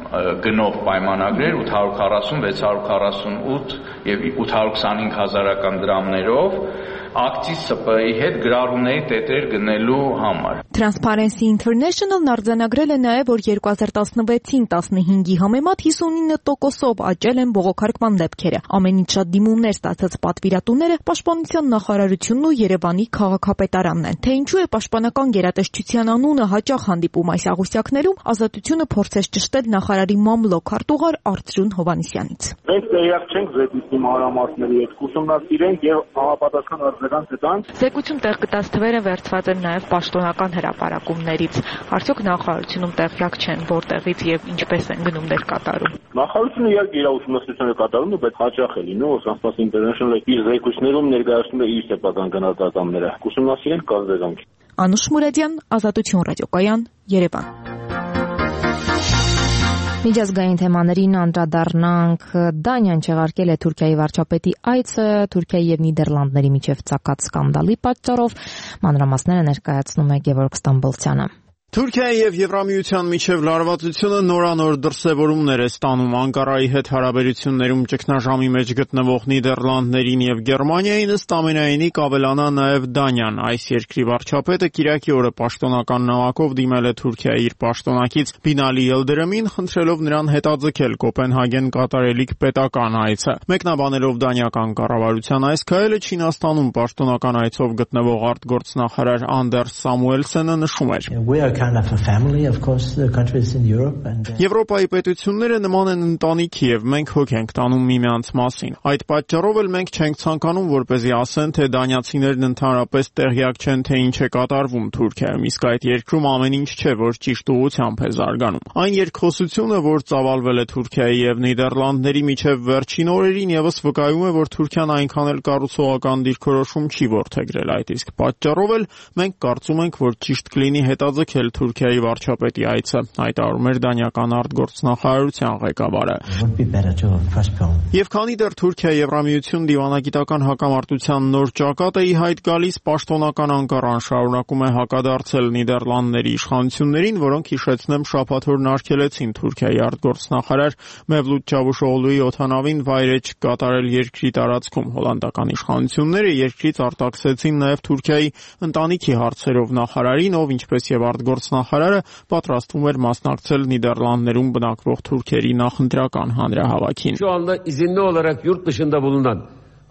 գնով պայմանագրեր ութ հարյուր քառասուն, վեց հարյուր քառասունութ եւ ութ հարյուր քսանհինգ հազարական դրամներով ակցիզ Ս Պ-ի հետ գրառումների տետեր գնելու համար։ Transparency International-ն արձանագրել է նաև, որ երկու հազար տասնվեցին տասնհինգի համեմատ հիսունինը տոկոսով աճել են բողոքարկման դեպքերը։ Ամենից շատ դիմումներ ստացած պատվիրատուները Պաշտպանության նախարարությունն ու Երևանի քաղաքապետարանն են։ Թե ինչու է Պաշտպանական գերատեսչության անունը հաճախ հանդիպում այս աղյուսակներում, Ազատությունը փորձեց ճշտել նախարարի մամլոք արտուղար Արծրուն Հովհաննիսյանից։ Մենք տեղյակ չենք զեկույցի մանրամասների հետ, կուսումնասիրենք եւ համապատասխան արձագանք կտանք։ Զեկույցում տեղ գտած թվերը վերցված են նաև պաշտոնական հրապարակումներից։ Արդյոք նախարարությունում տեղյակ չեն, որտեղից եւ ինչպես են գնումներ կատարում։ Նախարարությունը իհարկե իր ուսումնասիրությունը կատարում է, բայց հաճախ է լինում, որ Transparency International-ը իր զեկույցներում ներկայացնում է իր սեփական գնահատականները։ Կուսումնասիրենք կազդերանք։ Անուշ Մուրադյան, Ազատություն ռադիոկայան, Երևան։ Միջազգային թեմաներին անդրադառնանք։ Դանիան չեղարկել է Թուրքիայի վարչապետի այցը Թուրքիայի եւ Նիդերլանդների միջև ծագած սկանդալի պատճառով։ Մանրամասները ներկայացնում է Գևորգ Ստամբոլցյանը։ Թուրքիայի եւ Եվրամիության միջև լարվածությունը նորանոր դրսևորումներ է ստանում։ Անկարայի հետ հարաբերություններում ճգնաժամի մեջ գտնվող Նիդերլանդներին եւ Գերմանիային ըստ ամենայնի կավելանա նաեւ Դանիան։ Այս երկրի վարչապետը Կիրակի օրը պաշտոնական նամակով դիմել է Թուրքիայի իր պաշտոնակից Բինալի Ելդերեմին, խնդրելով նրան հետաձգել Կոպենհագեն կատարելիք պետական այցը։ Մեկնաբանելով դանիական կառավարության այս քայլը Չինաստանում պաշտոնական այցով գտնվող արտգործնախարար Անդերս Սամուելսենը նշում էր. Եվրոպայի պետությունները նման են ընտանիքի եւ մենք հոգ ենք տանում միմյանց մասին։ Այդ պատճառով էլ մենք չենք ցանկանում, որպեսզի ասեն, թե դանիացիներն ընդհանրապես տեղյակ չեն, թե ինչ է կատարվում Թուրքիայում, իսկ այդ երկրում ամեն ինչ չէ, որ ճիշտ ուղղությամբ է զարգանում։ Այն երկխոսությունը, որ ծավալվել է Թուրքիայի եւ Նիդերլանդների միջև վերջին օրերին, եւս վկայում է, որ Թուրքիան այնքան էլ կառուցողական դիրքորոշում չի որդեգրել այդ, իսկ պատճառով էլ մենք կարծում ենք, որ ճիշտ կլինի հետաձգել Թուրքիայի վարչապետի այցը, հայտարարում էր դանիական արտգործնախարարության ղեկավարը։ Եվ քանի դեռ Թուրքիա Եվրամիություն դիվանագիտական հակամարտության նոր ճակատ է ի հայտ գալիս, պաշտոնական Անկարան շարունակում է հակադարձել Նիդերլանդների իշխանություններին, որոնք հիշեցնեմ շաբաթօրն արգելեցին Թուրքիայի արտգործնախարար Մևլութ Չավուշօղլուի օդանավին վայրէջք կատարել երկրի տարածքում։ Հոլանդական իշխանությունները երկրից արտաքսեցին նաև Թուրքիայի ընտանիքի հարցերով նախարարին, ով ինչպես եւ արտգործնախարարը պատրաստվում էր մասնակցել Նիդերլանդներում բնակվող թուրքերի նախընտրական հանրահավաքին։ Şu anda izinli olarak yurt dışında bulunan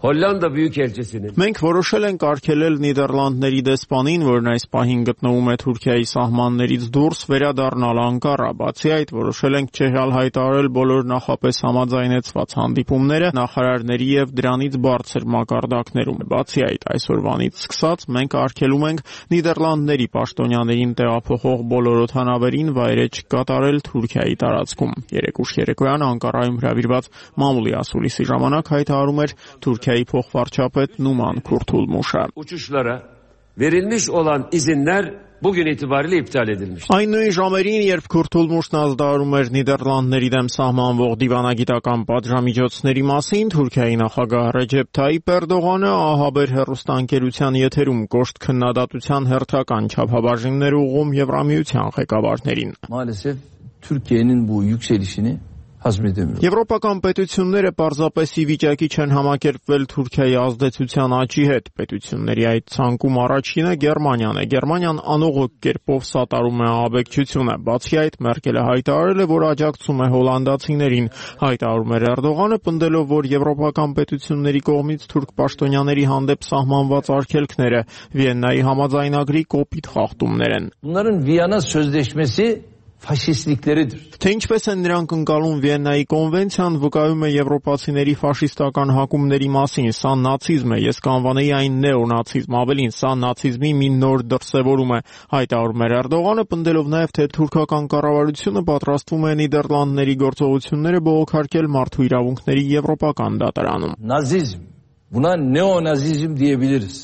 Hollanda Büyükelçisi'nin Մենք որոշել ենք արգելել Նիդերլանդների դեսպանին, որն այս պահին գտնվում է Թուրքիայի սահմաններից դուրս, վերադառնալ Անկարա։ Բացի այդ, որոշել ենք չեղյալ հայտարարել բոլոր նախապես համաձայնեցված հանդիպումները նախարարների եւ դրանից բարձր մակարդակներում։ Բացի այդ, այսօրվանից սկսած մենք արգելում ենք Նիդերլանդների պաշտոնյաներին տեղափոխող բոլոր օդանավերին վայրէջք կատարել Թուրքիայի տարածքում։ Երեկուշ երեկոյան Անկարայում հրավիրված մամուլի ասուլիսի ժամանակ հայտարարում էր Թուրքիայի փոխվարչապետ Numan Kurtulmuş'a. Uçuşlara verilmiş olan izinler bugün itibariyle iptal edilmiş. Այն նույն ժամերին, երբ Kurtulmuşն ազդարարում էր Նիդերլանդների դեմ սահմանվող դիվանագիտական պատժամիջոցների մասին, Թուրքիայի նախագահ Ռեջեփ Թայիփ Էրդողանը ահաբեր հեռուստաընկերության եթերում կոշտ քննադատության հերթական չափաբաժիններ ուղղում Եվրամիության ղեկավարներին. Maalesef Türkiye'nin bu yükselişini Եվրոպական պետությունները պարզապես ի վիճակի չեն համակերպվել Թուրքիայի ազդեցության աճի հետ։ Պետությունների այդ ցանկում առաջինը Գերմանիան է։ Գերմանիան անողոք կերպով սատարում է ահաբեկչությունը։ Բացի այդ, Մերկելը հայտարարել է, որ աջակցում է հոլանդացիներին։ Հայտարարում էր Էրդողանը, պնդելով, որ եվրոպական պետությունների կողմից թուրք պաշտոնյաների հանդեպ սահմանված արգելքները Վիեննայի համաձայնագրի կոպիտ խախտումներ են։ Bunların Viyana Sözleşmesi faşistlikleridir. Թե ինչպես են նրանք ընկալում Վիեննայի կոնվենցիան, վկայում է եվրոպացիների ֆաշիստական հակումների մասին։ Սա նացիզմ է, ես կանվանեի այն նեոնացիզմ, ավելին, սա նացիզմի մի նոր դրսևորում է, հայտարարում էր Էրդողանը, պնդելով նաև, թե թուրքական կառավարությունը պատրաստվում է Նիդերլանդների գործողությունները բողոքարկել մարդու իրավունքների եվրոպական դատարանում։ Nazizm. Buna neonazizm diyebiliriz.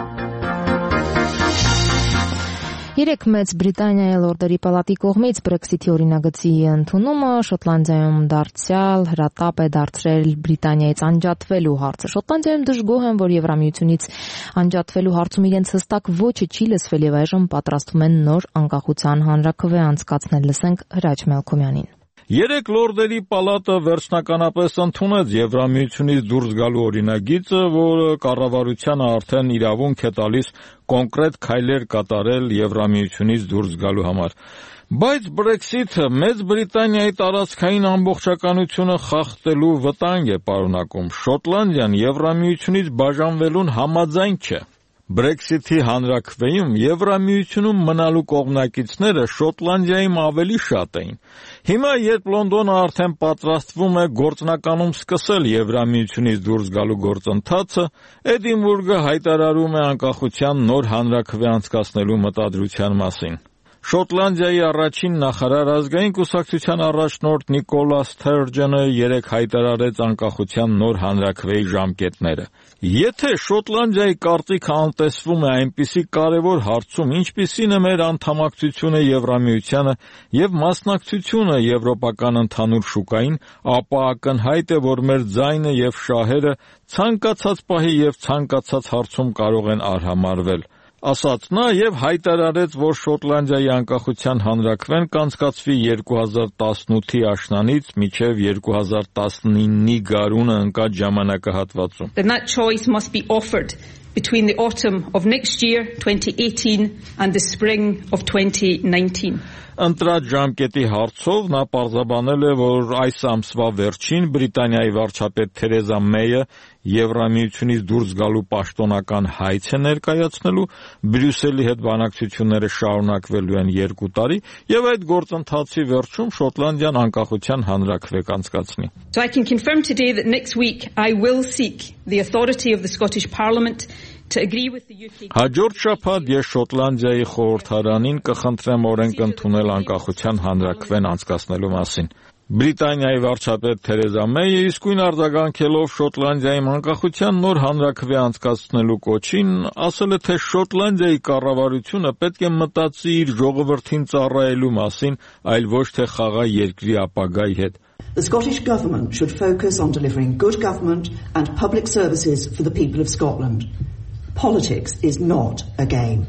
Երեք Մեծ Բրիտանիայի Լորդերի պալատի կողմից Brexit-ի օրինագծի ընդունումը Շոտլանդիայում դարձյալ հրատապ է դարձրել Բրիտանիայից անջատվելու հարցը։ Շոտլանդիայում դժգոհ են, որ Եվրամիությունից անջատվելու հարցում իրենց հստակ ոչը չի լսվել եւ այժմ պատրաստվում են նոր անկախության հանրաքվե անցկացնել։ Լսենք Հրաչ Մելքոմյանին։ Երեք Լորդերի պալատը վերջնականապես ընդունեց Եվրամիությունից դուրս գալու օրինագիծը, որը կառավարությանը արդեն իրավունք է տալիս կոնկրետ քայլեր կատարել Եվրամիությունից դուրս գալու համար։ Բայց Brexit-ը Մեծ Բրիտանիայի տարածքային ամբողջականությունը խախտելու վտանգ է պարունակում։ Շոտլանդիան Եվրամիությունից բաժանվելուն համաձայն չէ։ Brexit-ի հանրաքվեում Եվրամիությունում մնալու կողմնակիցները Շոտլանդիայում ավելի շատ էին։ Հիմա, երբ Լոնդոնը արդեն պատրաստվում է գործնականում սկսել Եվրամիությունից դուրս գալու գործընթացը, Էդինբուրգը հայտարարում է անկախության նոր հանրաքվե անցկացնելու մտադրության մասին։ Շոտլանդիայի առաջին նախարար ազգային կուսակցության առաջնորդ Նիկոլա Սթերջենը երեկ հայտարարեց անկախության նոր հանրաքվեի ժամկետները։ Եթե Շոտլանդիայի կարծիքը անտեսվում է այնպիսի կարևոր հարցում, ինչպիսին է մեր անդամակցությունը Եվրամիությանը եւ մասնակցությունը եվրոպական ընդհանուր շուկային, ապա ակնհայտ է, որ մեր ձայնը եւ շահերը ցանկացած պահի եւ ցանկացած հարցում կարող են արհամարվել։ Ասաց նա եւ հայտարարեց, որ Շոտլանդիայի անկախության հանրաքվեն կանցկացվի երկու հազար տասնութի աշնանից մինչեւ երկու հազար տասնինի գարունը ընկած ժամանակահատվածում։ Then that choice must be offered between the autumn of next year, twenty eighteen, and the spring of twenty nineteen. Ընտրած ժամկետի հարցով նա պարզաբանել է, որ այս ամսվա վերջին Բրիտանիայի վարչապետ Թերեզա Մեյը Եվրամիությունից դուրս գալու պաշտոնական հայց է ներկայացնելու, Բրյուսելի հետ բանակցությունները շարունակվելու են երկու տարի, եւ այդ գործընթացի վերջում Շոտլանդիան անկախության հանրաքվե կանցկացնի։ So I can confirm today that next week I will seek the authority of the Scottish Parliament to agree with the U K. Հաջորդ շաբաթ ես Շոտլանդիայի խորհրդարանին կխնդրեմ օրենք ընդունել անկախության հանրաքվեն անցկացնելու մասին։ Բրիտանիայի վարչապետ Թերեզա Մեյը իսկույն արձագանքելով Շոտլանդիայի անկախության նոր հանրաքվե անցկացնելու կոչին, ասել է, թե Շոտլանդիայի կառավարությունը պետք է մտածի իր ժողովրդին ծառայելու մասին, այլ ոչ թե խաղա երկրի ապագայի հետ։ The Scottish Government should focus on delivering good government and public services for the people of Scotland. Politics is not a game.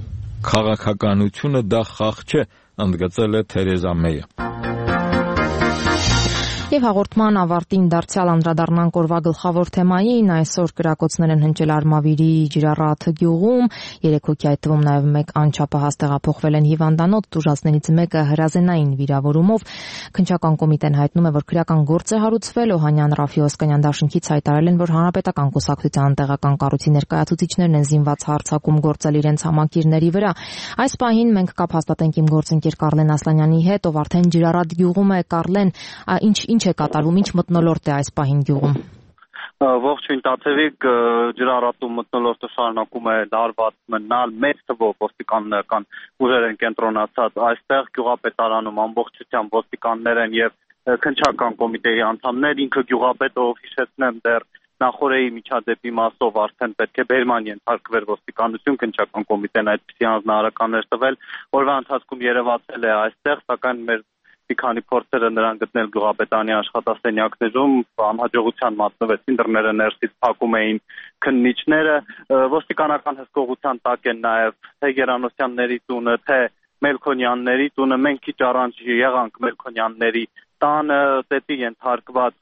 Քաղաքականությունը դա խաղ չէ, ընդգծել է Թերեզա Մեյը։ Եվ հաղորդման ավարտին դարձյալ անդրադառնանք օրվա գլխավոր թեմային, այսօր կրակոցներ են հնչել Արմավիրի Ջրառատ գյուղում, երեք հոգի այդ թվում նաև մեկ անչափահաս տեղափոխվել են հիվանդանոց, տուժածներից մեկը հրազենային վիրավորումով։ Քննչական կոմիտեն հայտնում է, որ քրեական գործ է հարուցվել, Օհանյան Ռաֆի Օսկանյան դաշինքից հայտարարել են, որ հանրապետական կուսակցության տեղական կառույցի ներկայացուցիչներն են զինված հարձակում գործել իրենց համակիրների վրա։ Այս պահին մենք կապ հաստատենք իմ գործընկեր Կարլեն Ասլանյանի հետ, ով արդեն Ջրառատ գյուղում է։ Կարլեն, ինչ ինչ է կատարվում, ինչ մթնոլորտ է այս պահին գյուղում։ Ողջույն Տաթևիկ, Ջրառատում մթնոլորտը շարունակում է լարված մնալ, մեծ թվով ոստիկանական ուժեր են կենտրոնացած այստեղ գյուղապետարանում ամբողջությամբ ոստիկաններ են եւ քննչական կոմիտեի անդամներ, ինքը գյուղապետը, ով հիշեցնեմ դեռ նախորդի միջադեպի մասով արդեն պետք է բերման ենթարկվեր ոստիկանություն, քննչական կոմիտեն այդպիսի հանձնարարականներ տվել, օրվա ընթացքում երևացել է այստեղ, սակայն մեր մի քանի փորձերը նրան գտնել գյուղապետարանի աշխատասենյակներում անհաջողության մատնվեցին, դռները ներսից փակում էին քննիչները, ոստիկանական հսկողության տակ են նաև թե Գերանոսյանների տունը, թե Մելքոնյանների տունը, մենք քիչ առաջ եղանք Մելքոնյանների տանը, դեպի ենթարկված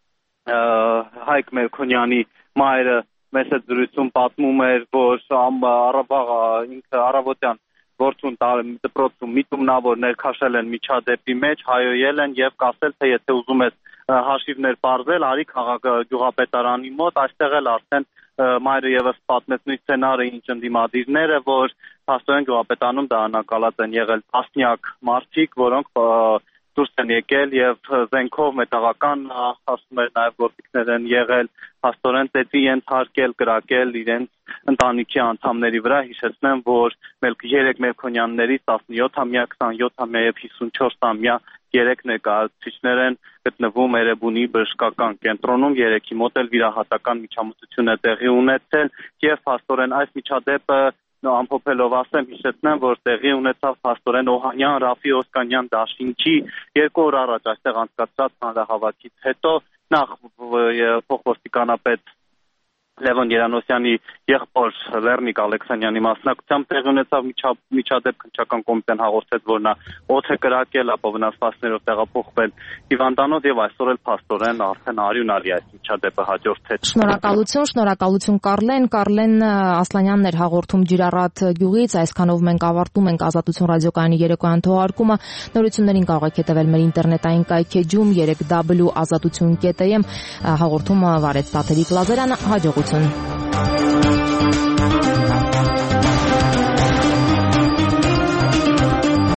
Հայկ Մելքոնյանի մայրը մեծ զրույցում պատմում էր, որ առավաղ ինքը առավոտյան գործուն դպրոցում միտումնավոր ներքաշել են միջադեպի մեջ, հայոյել են եւ կասել, թե եթե ուզում ես հաշիվներ բարձել, արի քաղաք գյուղապետարանի մոտ, այստեղ էլ արդեն մայրը եւս պատմեց նույն սցենարը, ինչ ընդդիմադիրները, որ փաստորեն գյուղապետարանում դահանակալած են եղել տասնյակ մարդիկ, որոնք դուրս են եկել եւ զենքով մետաղական ասում էր նաեւ գործիքներ են եղել, փաստորեն ծեծի ենթարկել, կրակել իրենց ընտանիքի անդամների վրա, հիշեցնեմ, որ երեք Մելքոնյաններից տասնյոթամյա, քսանյոթամյա եւ հիսունչորսամյա երեք ներկայացուցիչներ են գտնվում Էրեբունի բժշկական կենտրոնում, երեքի մոտ էլ վիրահատական միջամտություն է տեղի ունեցել եւ փաստորեն այս միջադեպը ամփոփելով ասեմ, հիշեցնեմ, որ տեղի ունեցավ փաստորեն Օհանյան Ռաֆի Օսկանյան դաշինքի երկու օր առաջ այստեղ անցկացած հանրահավաքից հետո նախ փոխոստիկանապետ Լևոն Երանոսյանի եղբոր Լեռնիկ Ալեքսանյանի մասնակցությամբ տեղի ունեցավ միջադեպ, քննչական կոմիտեն հաղորդեց, որ նա օդ է կրակել, ապա վնասվածքներով տեղափոխվել հիվանդանոց եւ այսօր էլ փաստորեն արդեն արյունալի այս միջադեպը հաջորդեց։ Շնորհակալություն, շնորհակալություն Կարլեն, Կարլեն Ասլանյանն էր հաղորդում Ջրառատ գյուղից, այսքանով մենք ավարտում ենք Ազատություն ռադիոկայանի երեկոյան թողարկումը, նորություններին կարող եք հետևել մեր ինտերնետային կայքեջում երեք w ազատություն կետ am, հաղորդումը վարեց Տաթևիկ Լազարյանը, հաջողություն։